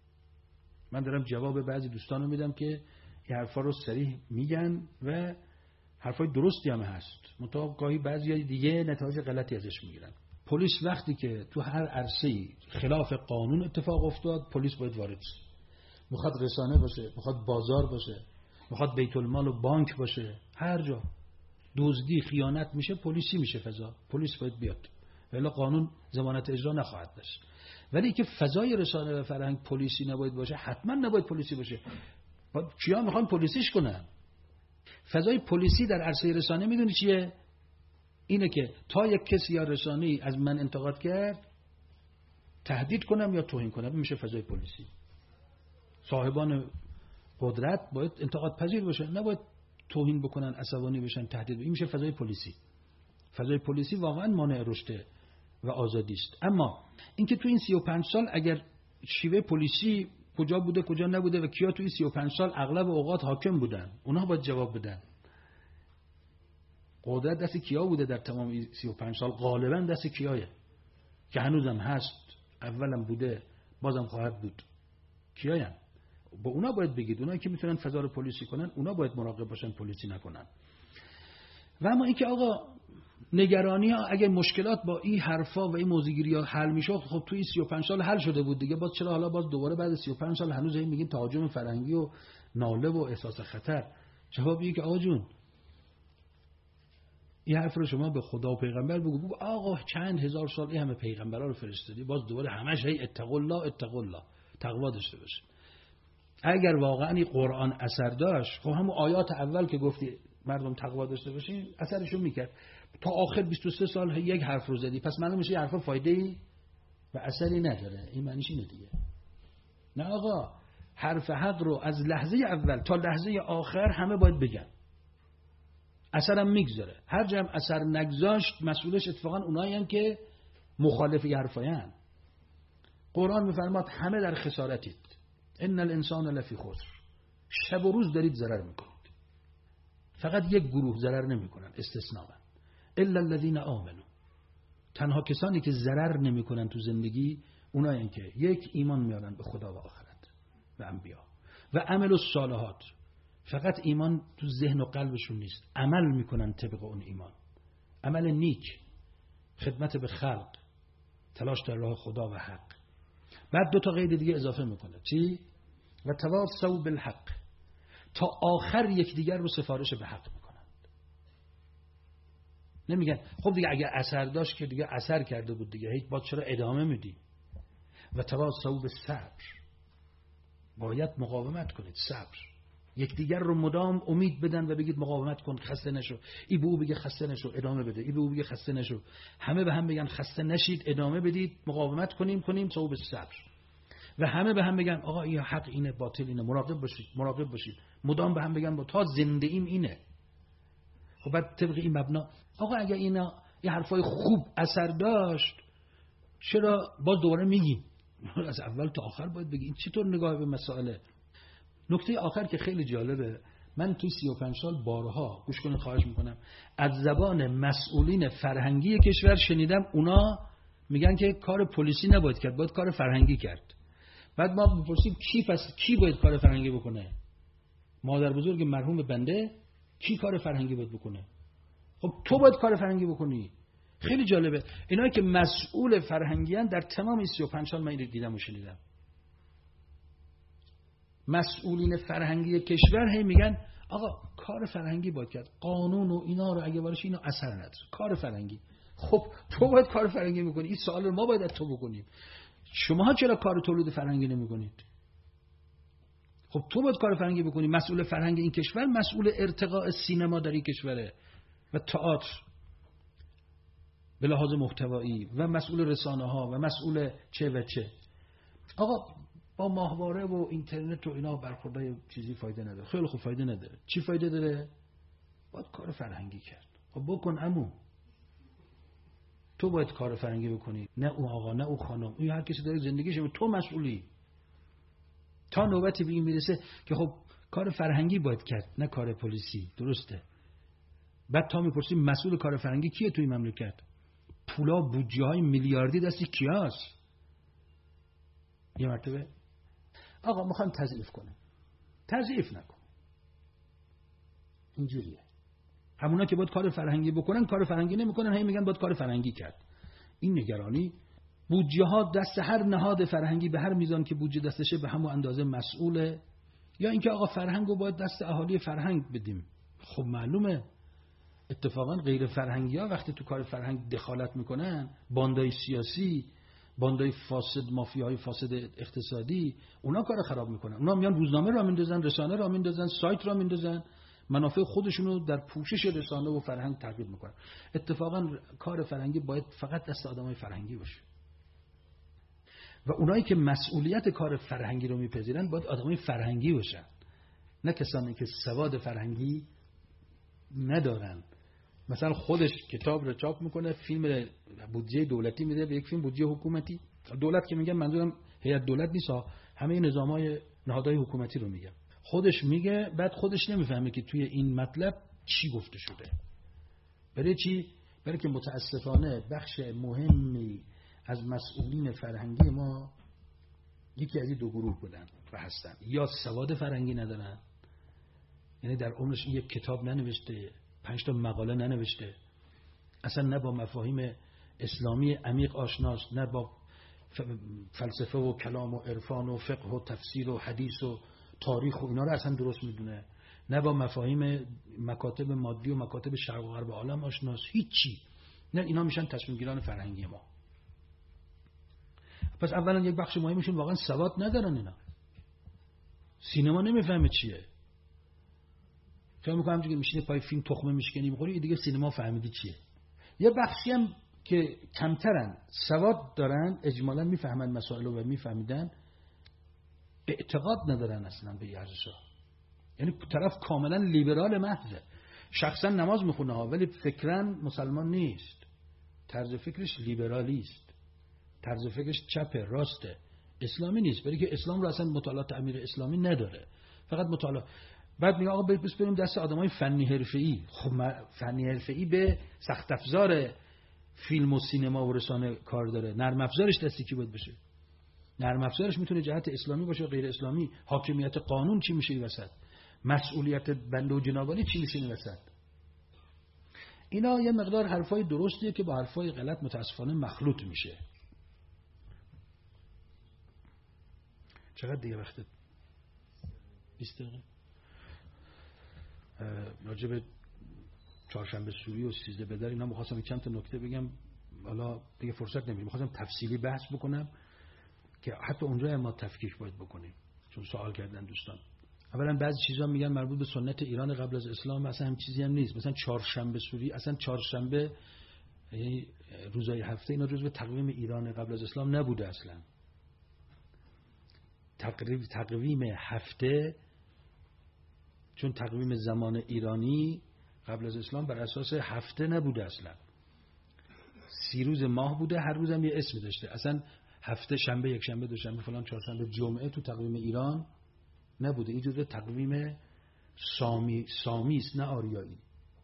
من دارم جواب بعضی دوستانو میدم که این حرفا رو صریح میگن و حرفای درستی هم هست، منتها گاهی بعضی دیگه نتایج غلطی ازش میگیرن. پلیس وقتی که تو هر عرصه‌ای خلاف قانون اتفاق افتاد، پلیس باید وارد شه. میخواد رسانه باشه، میخواد بازار باشه، میخواد بیت المال و بانک باشه، هر جا دزدی خیانت میشه، پلیسی میشه فضا، پلیس باید بیاد، ولی قانون ضمانت اجرا نخواهد داشت. ولی که فضای رسانه و فرهنگ پلیسی نباید باشه، حتما نباید پلیسی باشه. کیا میخوان پلیسیش کنن؟ فضای پلیسی در عرصه رسانه میدونی چیه؟ اینه که تا یک کسی یا رسانه‌ای از من انتقاد کرد، تهدید کنم یا توهین کنم، میشه فضای پلیسی. صاحبان قدرت باید انتقاد پذیر باشن، نباید توهین بکنن، عصبانی بشن، تهدید بشن. این میشه فضای پلیسی. فضای پلیسی واقعا مانع رشد و آزادی است. اما اینکه تو این 35 سال اگر شیوه پلیسی کجا بوده کجا نبوده و کیا تو این 35 سال اغلب اوقات حاکم بودن، اونها باید جواب بدن. قدرت دست کیا بوده در تمام این 35 سال؟ غالبا دست کیایه که هنوزم هست. اولم بوده بازم خواهد بود. کیاین؟ با اونا باید بگید. اونایی که میتونن فضا رو پلیسی کنن اونا باید مراقب باشن پلیسی نکنن. و اما اینکه آقا نگرانی ها اگه مشکلات با این حرفا و این موضوعگیری ها حل میشد، خب توی 35 سال حل شده بود دیگه. باز چرا حالا باز دوباره بعد 35 سال هنوز این میگیم تهاجم فرهنگی و ناله و احساس خطر؟ جوابیه که آقا جون این حرف رو شما به خدا و پیغمبر بگو آقا چند هزار سال این همه پیغمبرا رو فرستادی، باز دوباره همش هی اتقوا الله اتقوا الله، تقوا داشته باشه. اگر واقعا این قرآن اثر داشت، خب همون آیات اول که گفتی مردم تقوا داشته باشین اثرشو میکرد. تا آخر 23 سال یک حرف رو زدی، پس معلوم میشه حرفا فایده‌ای و اثری نداره. این معنیش اینه دیگه. نه آقا، حرف حق رو از لحظه اول تا لحظه آخر همه باید بگن، اثرم میگذاره. هر جا هم اثر نگذاشت مسئولش اتفاقا اونایی هم که مخالف حرفایان. قرآن میفرماد همه در خسارتید، ان الانسان لفی خسر. شب و روز دارید ضرر میکنید. فقط یک گروه ضرر نمیکنن، استثناء، الا الذين آمنوا. تنها کسانی که ضرر نمیکنن تو زندگی اونایین که یک، ایمان میارن به خدا و آخرت و انبیا و عمل الصالحات. فقط ایمان تو ذهن و قلبشون نیست، عمل میکنن طبق اون ایمان، عمل نیک، خدمت به خلق، تلاش در راه خدا و حق. بعد 2 قید دیگه اضافه میکنه. چی؟ و تواصوا بالحق. تا آخر یکدیگر رو سفارش به حق میکنن. نمیگن خب دیگه اگه اثر داشت که دیگه اثر کرده بود دیگه، هیچ باید چرا ادامه میدی؟ و تواصوا بالصبر. باید مقاومت کنید، صبر. یکدیگر رو مدام امید بدن و بگید مقاومت کن، خسته نشو. ای به او بگه خسته نشو، ادامه بده. ای به او بگه خسته نشو. همه به هم بگن خسته نشید، ادامه بدید، مقاومت کنیم تا به صبر. و همه به هم بگن آقا این حق اینه، باطل اینه، مراقب باشید. مدام به هم بگن با تا زنده ایم اینه. خب بعد طبق این مبنا آقا اگه اینا یه حرفای خوب اثر داشت چرا باز دوباره میگیم؟ از اول تا آخر باید بگیم. چطور نگاه به مسائل؟ نکته آخر که خیلی جالبه، من توی 35 سال بارها گوش کنید خواهش میکنم، از زبان مسئولین فرهنگی کشور شنیدم اونا میگن که کار پلیسی نباید کرد، باید کار فرهنگی کرد. بعد ما میپرسیم کی باید کار فرهنگی بکنه؟ مادر بزرگ مرحوم بنده کی کار فرهنگی باید بکنه؟ خب تو باید کار فرهنگی بکنی. خیلی جالبه اینایی که مسئول فرهنگیان در تمام 35 سال من دیدم و شنیدم. مسئولین فرهنگی کشور هی میگن آقا کار فرهنگی باید کرد، قانون و اینا رو اگه باشه اینا اثر نداره، کار فرهنگی. خب تو باید کار فرهنگی بکنی. این سوال رو ما باید از تو بکنیم. شماها چرا کار تولید فرهنگی نمی‌کنید؟ خب تو باید کار فرهنگی بکنی. مسئول فرهنگ این کشور مسئول ارتقاء سینما در این کشوره و تئاتر به لحاظ محتوایی و مسئول رسانه‌ها و مسئول چه و چه. آقا با ماهواره و اینترنت و اینا برخوردای چیزی فایده نداره. خیلی خوب فایده نداره. چی فایده داره؟ باید کار فرهنگی کرد. خب بکن عمو. تو باید کار فرهنگی بکنی، نه اون آقا، نه اون خانم. این هر کسی داره زندگیشه، تو مسئولی. تا نوبتی به این میرسه که خب کار فرهنگی باید کرد، نه کار پلیسی. درسته. بعد تا میپرسیم مسئول کار فرهنگی کیه توی مملکت؟ پولا بودجه‌های میلیاردی دستی کیاست؟ یه مرتبه آقا میخوام تضعیف کنه، تضعیف نکن. اینجوریه. همونا که باید کار فرهنگی بکنن کار فرهنگی نمیکنن، هی میگن باید کار فرهنگی کرد. این نگرانی. بودجه ها دست هر نهاد فرهنگی به هر میزان که بودجه دستشه به همون اندازه مسئوله. یا اینکه آقا فرهنگو باید دست اهالی فرهنگ بدیم. خب معلومه اتفاقا غیر فرهنگی ها وقتی تو کار فرهنگ دخالت میکنن، باندای سیاسی، باندای فاسد، مافیاهای فاسد اقتصادی، اونا کار خراب میکنن. اونا میان روزنامه را میندازن، رسانه را میندازن، سایت را میندازن، منافع خودشونو در پوشش رسانه و فرهنگ تغییر میکنن. اتفاقا کار فرهنگی باید فقط دست آدمای فرهنگی باشه. و اونایی که مسئولیت کار فرهنگی رو میپذیرن باید آدمای فرهنگی باشن، نه کسانی که سواد فرهنگی ندارن. مثلا خودش کتاب رو چاپ میکنه، فیلم بودجه دولتی میده به یک فیلم بودجه حکومتی. دولت که میگم منظورم هیئت دولت نیست، همه نظامای نهادهای حکومتی رو میگم. خودش میگه، بعد خودش نمیفهمه که توی این مطلب چی گفته شده. برای چی؟ برای که متاسفانه بخش مهمی از مسئولین فرهنگی ما یکی از این دو گروه بودن و هستن. یا سواد فرهنگی ندارن، یعنی در عمرش یک کتاب ننوشته، 5 تا مقاله ننوشته، اصلا نه با مفاهیم اسلامی عمیق آشناست، نه با فلسفه و کلام و عرفان و فقه و تفسیر و حدیث و تاریخ و اینا رو اصلا درست میدونه، نه با مفاهیم مکاتب مادی و مکاتب شرق و غرب عالم آشناست، هیچی. نه اینا میشن تصمیم گیران فرهنگی ما. پس اولا یک بخش مهمشون واقعا سواد ندارن، اینا سینما نمیفهمه چیه. فکر می‌کنم که میشینه پای فیلم تخمه میشکنی می‌خوری دیگه سینما فهمیدی چیه. یه بخشی هم که کمترن، سواد دارن، اجمالاً میفهمن مسائل رو و میفهمیدن، اعتقاد ندارن اصلا به ارزش‌ها. یعنی طرف کاملا لیبرال محضه، شخصا نماز میخونه ها ولی فکراً مسلمان نیست، طرز فکرش لیبرالی است، طرز فکرش چپه راسته، اسلامی نیست، برای که اسلام رو اصلا مطالعات امیر اسلامی نداره، فقط مطالعه. بعد میگه آقا بریم دست آدمای فنی حرفه‌ای. خب فنی حرفه‌ای به سخت افزار فیلم و سینما و رسانه کار داره، نرم افزارش دستی کی بود بشه؟ نرم افزارش میتونه جهت اسلامی باشه، غیر اسلامی، حاکمیت قانون چی میشه این وسط، مسئولیت بنده و جنابالی چی میشه این وسط. اینا یه مقدار حرفای درستیه که با حرفای غلط متاسفانه مخلوط میشه. چقدر دیگه وقت؟ 20 دقیقه. راجع به چهارشنبه سوری و 13 بدر اینا می‌خواستم چند تا نکته بگم، حالا دیگه فرصت نمیشه. می‌خواستم تفصیلی بحث بکنم که حتی اونجا ما تفکیک باید بکنیم، چون سوال کردن دوستان. اولا بعضی چیزا میگن مربوط به سنت ایران قبل از اسلام، اصلا هم چیزی هم نیست. مثلا چهارشنبه سوری، اصلا چهارشنبه یعنی روزهای هفته، اینا جزو تقویم ایران قبل از اسلام نبوده اصلا. تقویم هفته، چون تقویم زمان ایرانی قبل از اسلام بر اساس هفته نبوده اصلا، 30 روز ماه بوده، هر روزم یه اسمی داشته. اصلا هفته شنبه، یک شنبه، دوشنبه، فلان، چهارشنبه، جمعه تو تقویم ایران نبوده. این جزء تقویم سامی است، نه آریایی.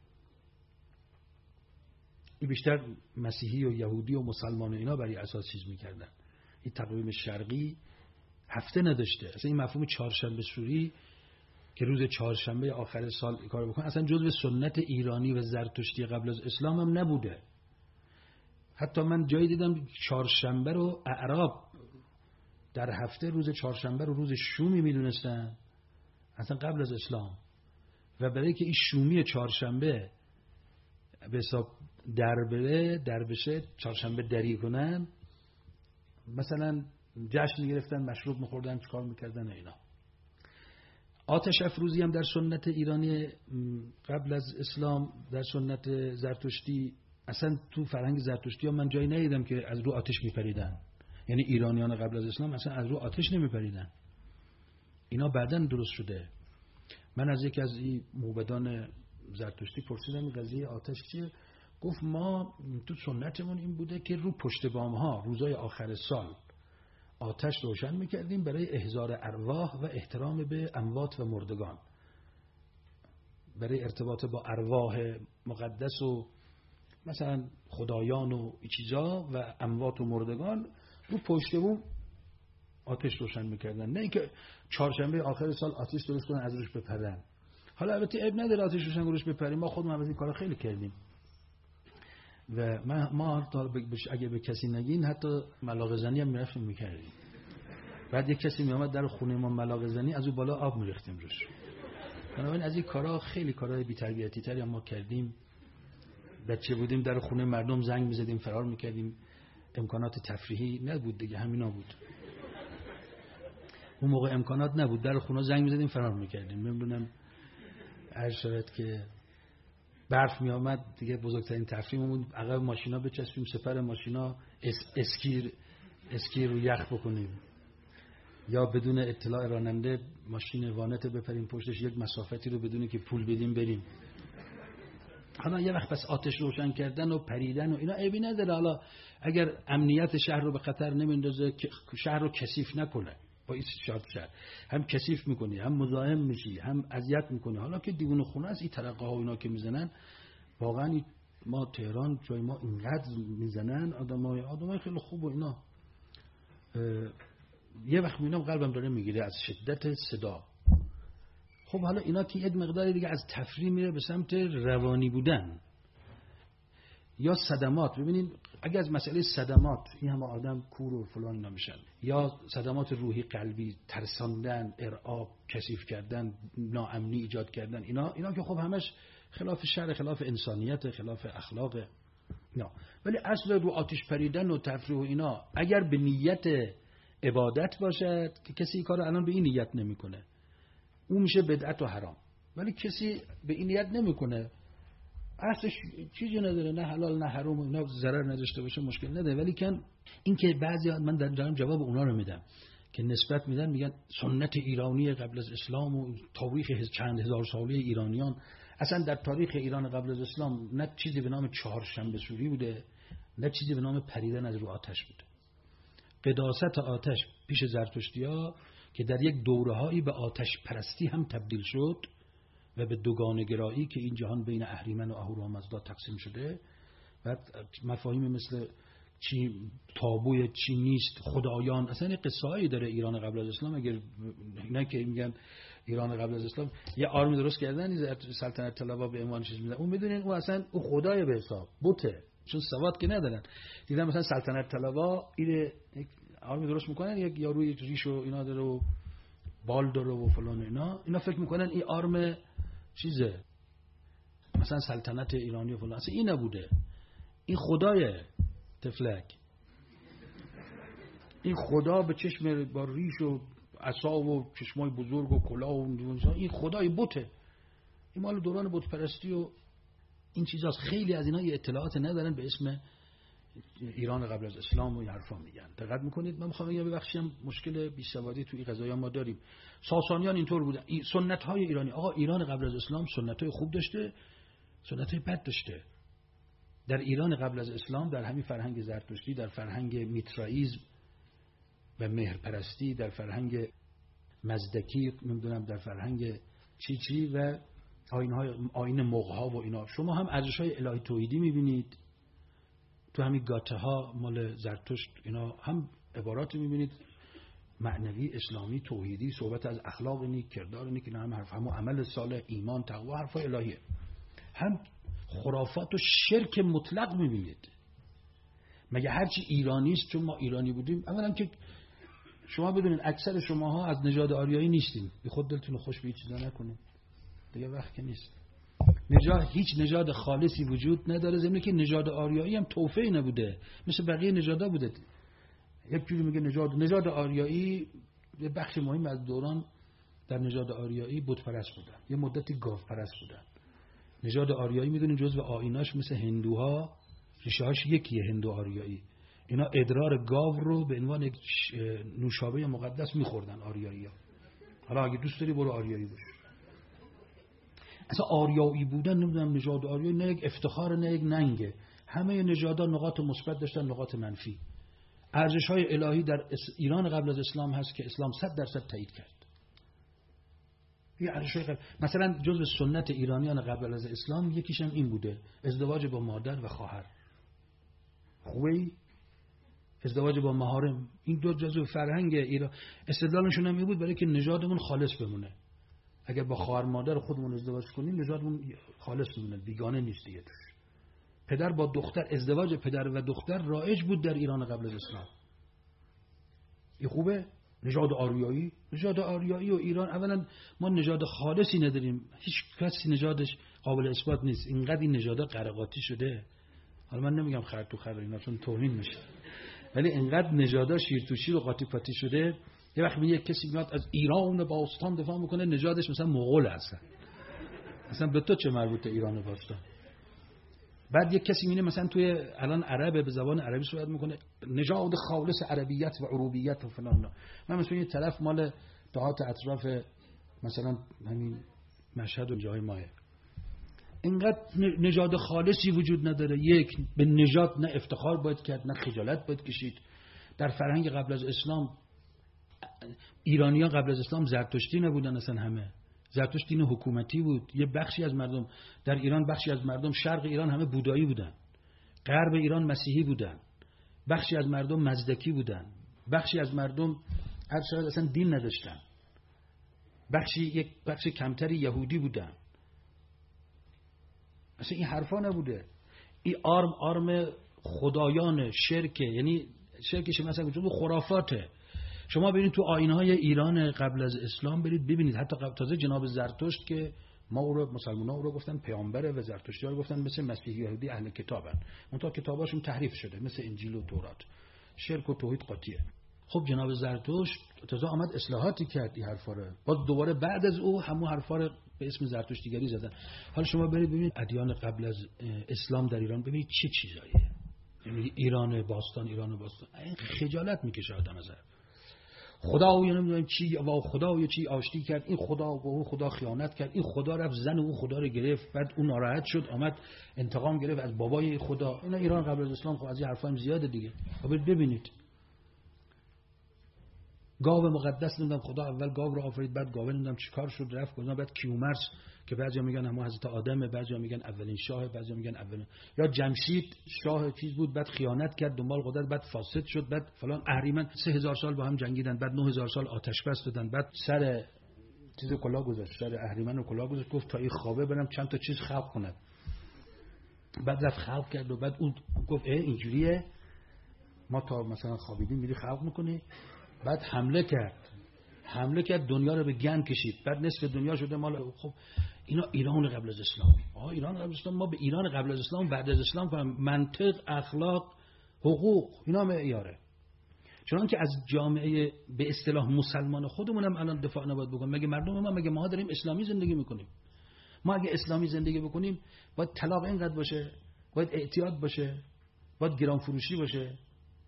این بیشتر مسیحی و یهودی و مسلمان و اینا برای اساس چیز میکردن. این تقویم شرقی هفته نداشته. اصلا این مفهوم چهارشنبه سوری که روز چهارشنبه آخر سال کار بکنه اصلا جزء سنت ایرانی و زرتشتی قبل از اسلام هم نبوده. حتی من جایی دیدم چهارشنبه رو اعراب در هفته روز چهارشنبه رو روز شومی میدونستن اصلا قبل از اسلام، و برای که این شومی چهارشنبه به حساب در بشه، چهارشنبه دری کنن، مثلا جشن میگرفتن، مشروب میخوردن، چیکار میکردن اینا. آتش افروزی هم در سنت ایرانی قبل از اسلام، در سنت زرتشتی، اصلا تو فرهنگ زرتشتی ها من جایی ندیدم که از رو آتش میپریدن. یعنی ایرانیان قبل از اسلام اصلا از رو آتش نمیپریدن، اینا بعداً درست شده. من از یکی از این موبدان زرتشتی پرسیدم این قضیه آتش چیه؟ گفت ما تو سنتمون این بوده که رو پشت بام ها روزای آخر سال آتش روشن میکردیم برای احضار ارواح و احترام به اموات و مردگان، برای ارتباط با ارواح مقدس و مثلا خدایان و این چیزا و اموات و مردگان رو پشت بوم آتش روشن میکردن، نه اینکه چهارشنبه آخر سال آتش درست کنن از روش بپرن. حالا البته عیب نداره آتش روشن روش بپریم، ما خودمون از این کارا خیلی کردیم و ما اگه به کسی نگین حتی ملاقه زنی هم میرفتیم میکردیم. بعد یک کسی میامد در خونه ما ملاقه زنی، از اون بالا آب میریختیم روش. بنابراین از این کارا خیلی کارهای بی‌تربیتی تری هم ما کردیم. بچه بودیم در خونه مردم زنگ میزدیم فرار میکردیم، امکانات تفریحی نبود دیگه، همینا بود. اون موقع امکانات نبود، در خونه زنگ میزدیم فرار میکردیم. نمیدونم هر شرایط که برف میامد دیگه بزرگترین تفریحمون عقب ماشینا بچسبیم، سپر ماشینا اسکی رو یخ بکنیم، یا بدون اطلاع راننده ماشین وانت بپریم پشتش یک مسافتی رو بدون که پول بدیم بریم. حالا یه وقت پس آتش روشن کردن و پریدن و اینا عیبی نداره. حالا اگر امنیت شهر رو به خطر نمیندازه، شهر رو کثیف نکنه، با این شهر هم کثیف میکنی، هم مزاحم میشی، هم اذیت میکنی. حالا که دیوونه خونه است این ترقه ها و اینا که میزنن، واقعا ما تهران جای ما اینقدر میزنن، آدمای خیلی خوب و اینا یه وقت میبینم قلبم داره میگیره از شدت صدا. خب حالا اینا که یک مقداری دیگه از تفریح میره به سمت روانی بودن یا صدمات. ببینید اگه از مسئله صدمات این همه آدم کور و فلان اینا میشن، یا صدمات روحی قلبی، ترساندن، ارعاب، کثیف کردن، ناامنی ایجاد کردن، اینا که خب همش خلاف شرع، خلاف انسانیت، خلاف اخلاق. نه، ولی اصل رو آتش پریدن و تفریح و اینا اگر به نیت عبادت باشد که کسی کار الان به این نیت نمیکنه، اون میشه بدعت و حرام. ولی کسی به این نیت نمیکنه، اصلش چیزی نداره، نه حلال نه حرام، اینا ضرر نداشته باشه مشکل نداره. ولی کن این که بعضی من دارم جواب اونا رو میدم که نسبت میدن، میگن سنت ایرانی قبل از اسلام و تاریخ چند هزار ساله ایرانیان. اصلا در تاریخ ایران قبل از اسلام نه چیزی به نام چهارشنبه سوری بوده، نه چیزی به نام پریدن از رو آتش بوده. قداست آتش پیش زرتشتی‌ها که در یک دوره‌هایی به آتش پرستی هم تبدیل شد و به دوگانه‌گرایی که این جهان بین اهریمن و اهورامزدا تقسیم شده و مفاهیم مثل چی تابوی چی نیست، خدایان، اصلا قصه‌ای داره ایران قبل از اسلام. اگر اینا که میگن ایران قبل از اسلام یه آرمی درست کردن سلطنت طلبا به عنوان چیز میدن، اون میدونین اون اصلا اون خدای به حساب بوته، چون سواد که ندارن. دیدن مثلا سلطنت طلبا این آرمی درست میکنن، یک یاروی ریش و اینا داره و بال داره و فلان اینا فکر میکنن این آرم چیزه، مثلا سلطنت ایرانی و فلان. اصلا این نبوده، این خدای تفلک، این خدا به چشم با ریش و عصا و چشمای بزرگ و کلاه و این خدای بوته. این مال دوران بت پرستی و این چیزاست. خیلی از اینا اطلاعات ندارن به اسم ایران قبل از اسلام و این حرفا میگن. دقت میکنید؟ من میخوام بگم ببخشید مشکل بیسوادی توی این قضایا ما داریم. ساسانیان اینطور بودن. سنت های ایرانی، آقا ایران قبل از اسلام سنت های خوب داشته، سنت های بد داشته. در ایران قبل از اسلام، در همین فرهنگ زرتشتی، در فرهنگ میترائیسم و مهرپرستی، در فرهنگ مزدکی، نمیدونم در فرهنگ چی و آیین مغها و اینا، شما هم ارزش‌های الهی توحیدی می‌بینید. تو همین گاته ها مال زرتشت اینا هم عبارات می‌بینید معنوی، اسلامی، توحیدی، صحبت از اخلاق نیک، کردار نیک، اینا هم حرف هم عمل صالح، ایمان، تقوا، حرفای الهیه. هم خرافات و شرک مطلق می‌بینید. مگه هرچی ایرانی است چون ما ایرانی بودیم؟ اولا که شما بدونید اکثر شماها از نژاد آریایی نیستین، بی خود دلتون رو خوش به چیزا نکنید دیگه، وقت که نیست. هیچ نژاد خالصی وجود نداره، زمین که نژاد آریایی هم توفیع نبوده، مثل بقیه نژادا بوده. یک جوری میگه نژاد آریایی یه بخش مهم از دوران در نژاد آریایی بت پرست بودن، یه مدتی گاو پرست بودن. نژاد آریایی میدونید جزء آییناش مثل هندوها ریشه‌هاش یکیه، هندو آریایی. اینا ادرار گاو رو به عنوان یک نوشابه مقدس میخوردن آریایی‌ها. حالا اگه دوست داری برو آریایی باش. اصلا آریایی بودن نمیدونم نژاد آریایی نه یک افتخار نه یک ننگه. همه نژادها نقاط مثبت داشتن، نقاط منفی. ارزش‌های الهی در ایران قبل از اسلام هست که اسلام 100% تایید کرد. مثلا جزء سنت ایرانیان قبل از اسلام یکیش هم این بوده، ازدواج با مادر و خواهر. خوبه؟ ازدواج با محارم، این دو جزء فرهنگ ایران. استدلالشون هم این بود برای که نژادمون خالص بمونه. اگر با خواهر مادر خودمون ازدواج کنیم نژادمون خالص میمونه، بیگانه نیست دیگه. پدر با دختر، ازدواج پدر و دختر رایج بود در ایران قبل از اسلام. این خوبه؟ نژاد آریایی و ایران، اولا ما نژاد خالصی نداریم، هیچ کسی نژادش قابل اثبات نیست. اینقدر این نژادا قرقاتی شده. حالا من نمیگم خر تو خر اینا چون توهین میشه، ولی اینقدر نژادا شیر تو شیر و قاطی پاتی شده. یه وقت میگه کسی میاد از ایران باستان دفاع میکنه، نژادش مثلا مغول هستن. مثلا به تو چه مربوطه ایران باستان؟ بعد یک کسی میینه مثلا توی الان عربه، به زبان عربی صحبت میکنه، نژاد خالص عربیت و عروبیت و فلان. من مثلا یه طرف مال دهات اطراف مثلا همین مشهد و جای ماه، اینقدر نژاد خالصی وجود نداره. یک، به نژاد نه افتخار باید کرد نه خجالت باید کشید. در فرهنگ قبل از اسلام ایرانیان قبل از اسلام زرتشتی نبودن، اصلا همه زرتشت دین حکومتی بود. یه بخشی از مردم در ایران، بخشی از مردم شرق ایران همه بودایی بودن، غرب ایران مسیحی بودن، بخشی از مردم مزدکی بودن، بخشی از مردم هر چقدر اصلا دین نداشتن، یک بخش کمتری یهودی بودن، اصلا این حرفا نبوده. این آرم خدایان شرکه، یعنی شرکش مثلا خرافاته. شما برید تو آیین‌های ایران قبل از اسلام برید ببینید، حتی تازه جناب زرتشت که ما او رو مسلمان‌ها او رو گفتن پیامبره و زرتشتی‌ها رو گفتن مثل مسیحی یهودی اهل کتابن، اونتا کتاباشون تحریف شده مثل انجیل و تورات، شرک و توحید قاطیه. خب جناب زرتشت تازه آمد اصلاحاتی کرد این حرفا رو، باز دوباره بعد از او همون حرفا رو به اسم زرتشتیگری زدن. حالا شما برید ببینید ادیان قبل از اسلام در ایران ببینید چه چیزاییه، یعنی ایران باستان این خجالت میکشه آدم از خدا و نمیدونم چی و خدا و چی آشتی کرد، این خدا و اون خدا خیانت کرد، این خدا رفت زن اون خدا رو گرفت، بعد اون ناراحت شد آمد انتقام گرفت از بابای خدا. اینا ایران قبل از اسلام. خب از این حرفا هم زیاده دیگه. خب ببینید گاو مقدس نمیدونم خدا اول گاو رو آفرید، بعد گاو نمیدونم چیکار شد رفت گذاشت، بعد کیومرث که بعضیا میگن هم حضرت آدم، بعضیا میگن اولین شاه، بعضیا میگن اولین، یا جمشید شاه چیز بود بعد خیانت کرد دنبال قدرت بعد فاسد شد، بعد فلان اهریمن 3000 سال با هم جنگیدن، بعد 9000 سال آتش بس دادن، بعد سر چیز کلاه گذاشت، سر اهریمن رو کلاه گذاشت، گفت تا این خوابه برم چند تا چیز خلق کنم، بعد رفت خلق کرد و بعد اون گفت اینجوریه ما تا مثلا خوابیدیم میری خلق میکنی. بعد حمله کرد دنیا رو به گند کشید، بعد نصف دنیا شده مال. خب اینا ایران قبل از اسلام. ایران قبل از اسلام، ما به ایران قبل از اسلام بعد از اسلام کنیم، منطق، اخلاق، حقوق اینا معیاره. چون که از جامعه به اصطلاح مسلمان خودمونم الان دفاع نباید بکنیم. مگه مردم مگه ما داریم اسلامی زندگی میکنیم؟ ما اگه اسلامی زندگی بکنیم باید طلاق اینقدر باشه، باید اعتیاد باشه، باید گران فروشی باشه،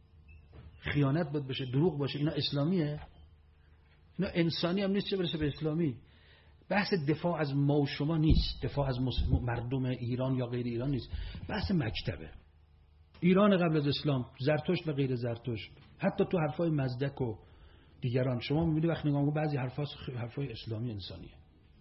خیانت باید باشه، دروغ باشه. اینا اسلامیه؟ اینا انسانی هم نیست چه برسه به اسلامی. بحث دفاع از ما و شما نیست، دفاع از مردم ایران یا غیر ایران نیست، بحث مکتبه. ایران قبل از اسلام، زرتشت و غیر زرتشت، حتی تو حرفای مزدک و دیگران شما میبینید وقتی نگاه می‌کنید بعضی حرفای اسلامی انسانیه.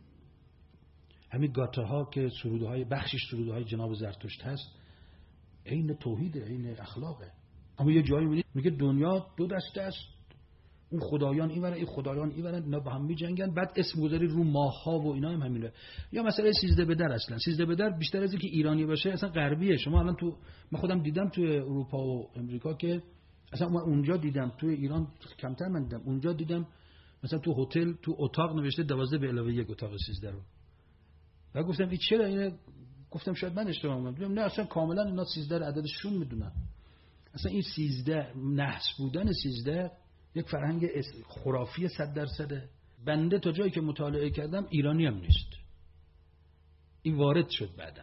همین گاته ها که سرودهای بخشش سرودهای جناب زرتشت هست عین توحیده، عین اخلاقه. اما یه جایی میبینید میگه دنیا دو دسته است، اون خدایان اینورن این خدایان اینورن، اینا با هم میجنگن، بعد اسم گذاری رو ماه‌ها و اینا هم همینه. یا مثلا 13 بدر، اصلا 13 بدر بیشتر از اینکه ایرانی باشه اصلا غربیه. شما الان تو من خودم دیدم تو اروپا و امریکا که اصلا من اونجا دیدم، تو ایران کمتر من دیدم، اونجا دیدم مثلا تو هتل تو اتاق نوشته 12 به علاوه 1 اتاق 13 رو. و گفتم این چرا اینه؟ گفتم شاید من اشتباه می‌کنم. نه اصلا کاملا اینا 13 عددشون میدونن. اصلا این 13 نحس بودن 13 یک فرهنگ خرافی 100%. بنده تا جایی که مطالعه کردم ایرانی هم نیست، این وارد شد بعداً.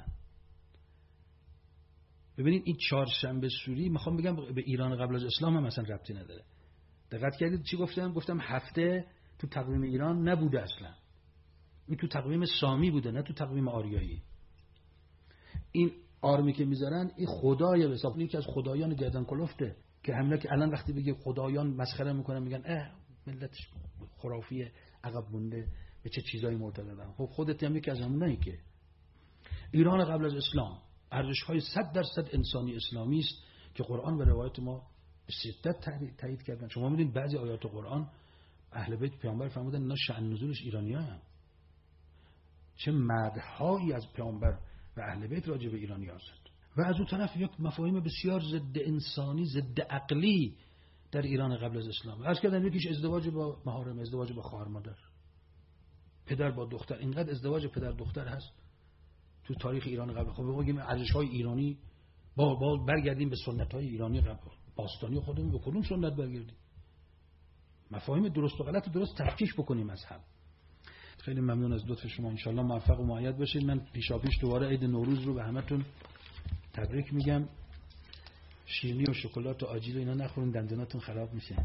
ببینید این چهارشنبه سوری میخوام بگم به ایران قبل از اسلام هم اصلا ربطی نداره. دقت کردید چی گفتم؟ گفتم هفته تو تقویم ایران نبوده اصلا، این تو تقویم سامی بوده نه تو تقویم آریایی. این آرمی که میذارن این خدای به حساب یکی از خدایان گردن کلفته که همین که الان وقتی بگه خدایان مسخره میکنن میگن ملت خرافیه عقب مونده به چه چیزایی معتقدن. خب خودت هم یکی از همونایی که ایران قبل از اسلام ارزش‌های 100% انسانی اسلامی است که قرآن و روایت ما به شدت تایید کردن. شما می‌بینید بعضی آیات قرآن اهل بیت پیامبر فرمودن اینا شأن نزولش ایرانی‌ها، چه مدح‌هایی از پیامبر و اهل بیت راجع به ایرانی هست. و از اون طرف یک مفاهیم بسیار ضد انسانی، ضد عقلی در ایران قبل از اسلام. عرض کردم یکیش ازدواج با محارم، ازدواج با خواهر مادر، پدر با دختر. اینقدر ازدواج پدر دختر هست تو تاریخ ایران قبل. خب بگیم ارزش‌های ایرانی با برگردیم به سنت‌های ایرانی قبل باستانی خودمون، به کدوم سنت برگردیم؟ مفاهیم درست و غلط درست تفکیک بکنیم از هم. خیلی ممنون از لطف شما، ان شاءالله موفق و مؤید باشید. من پیشاپیش دوباره عید نوروز رو به همتون تبریک میگم. شیرینی و شکلات و آجیل و اینا نخورین، دندوناتون خراب میشه.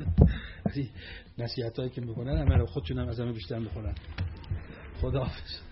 نصیحتایی که میکنن همه رو خودشون هم از همه بیشتر میخورن. خداحافظ.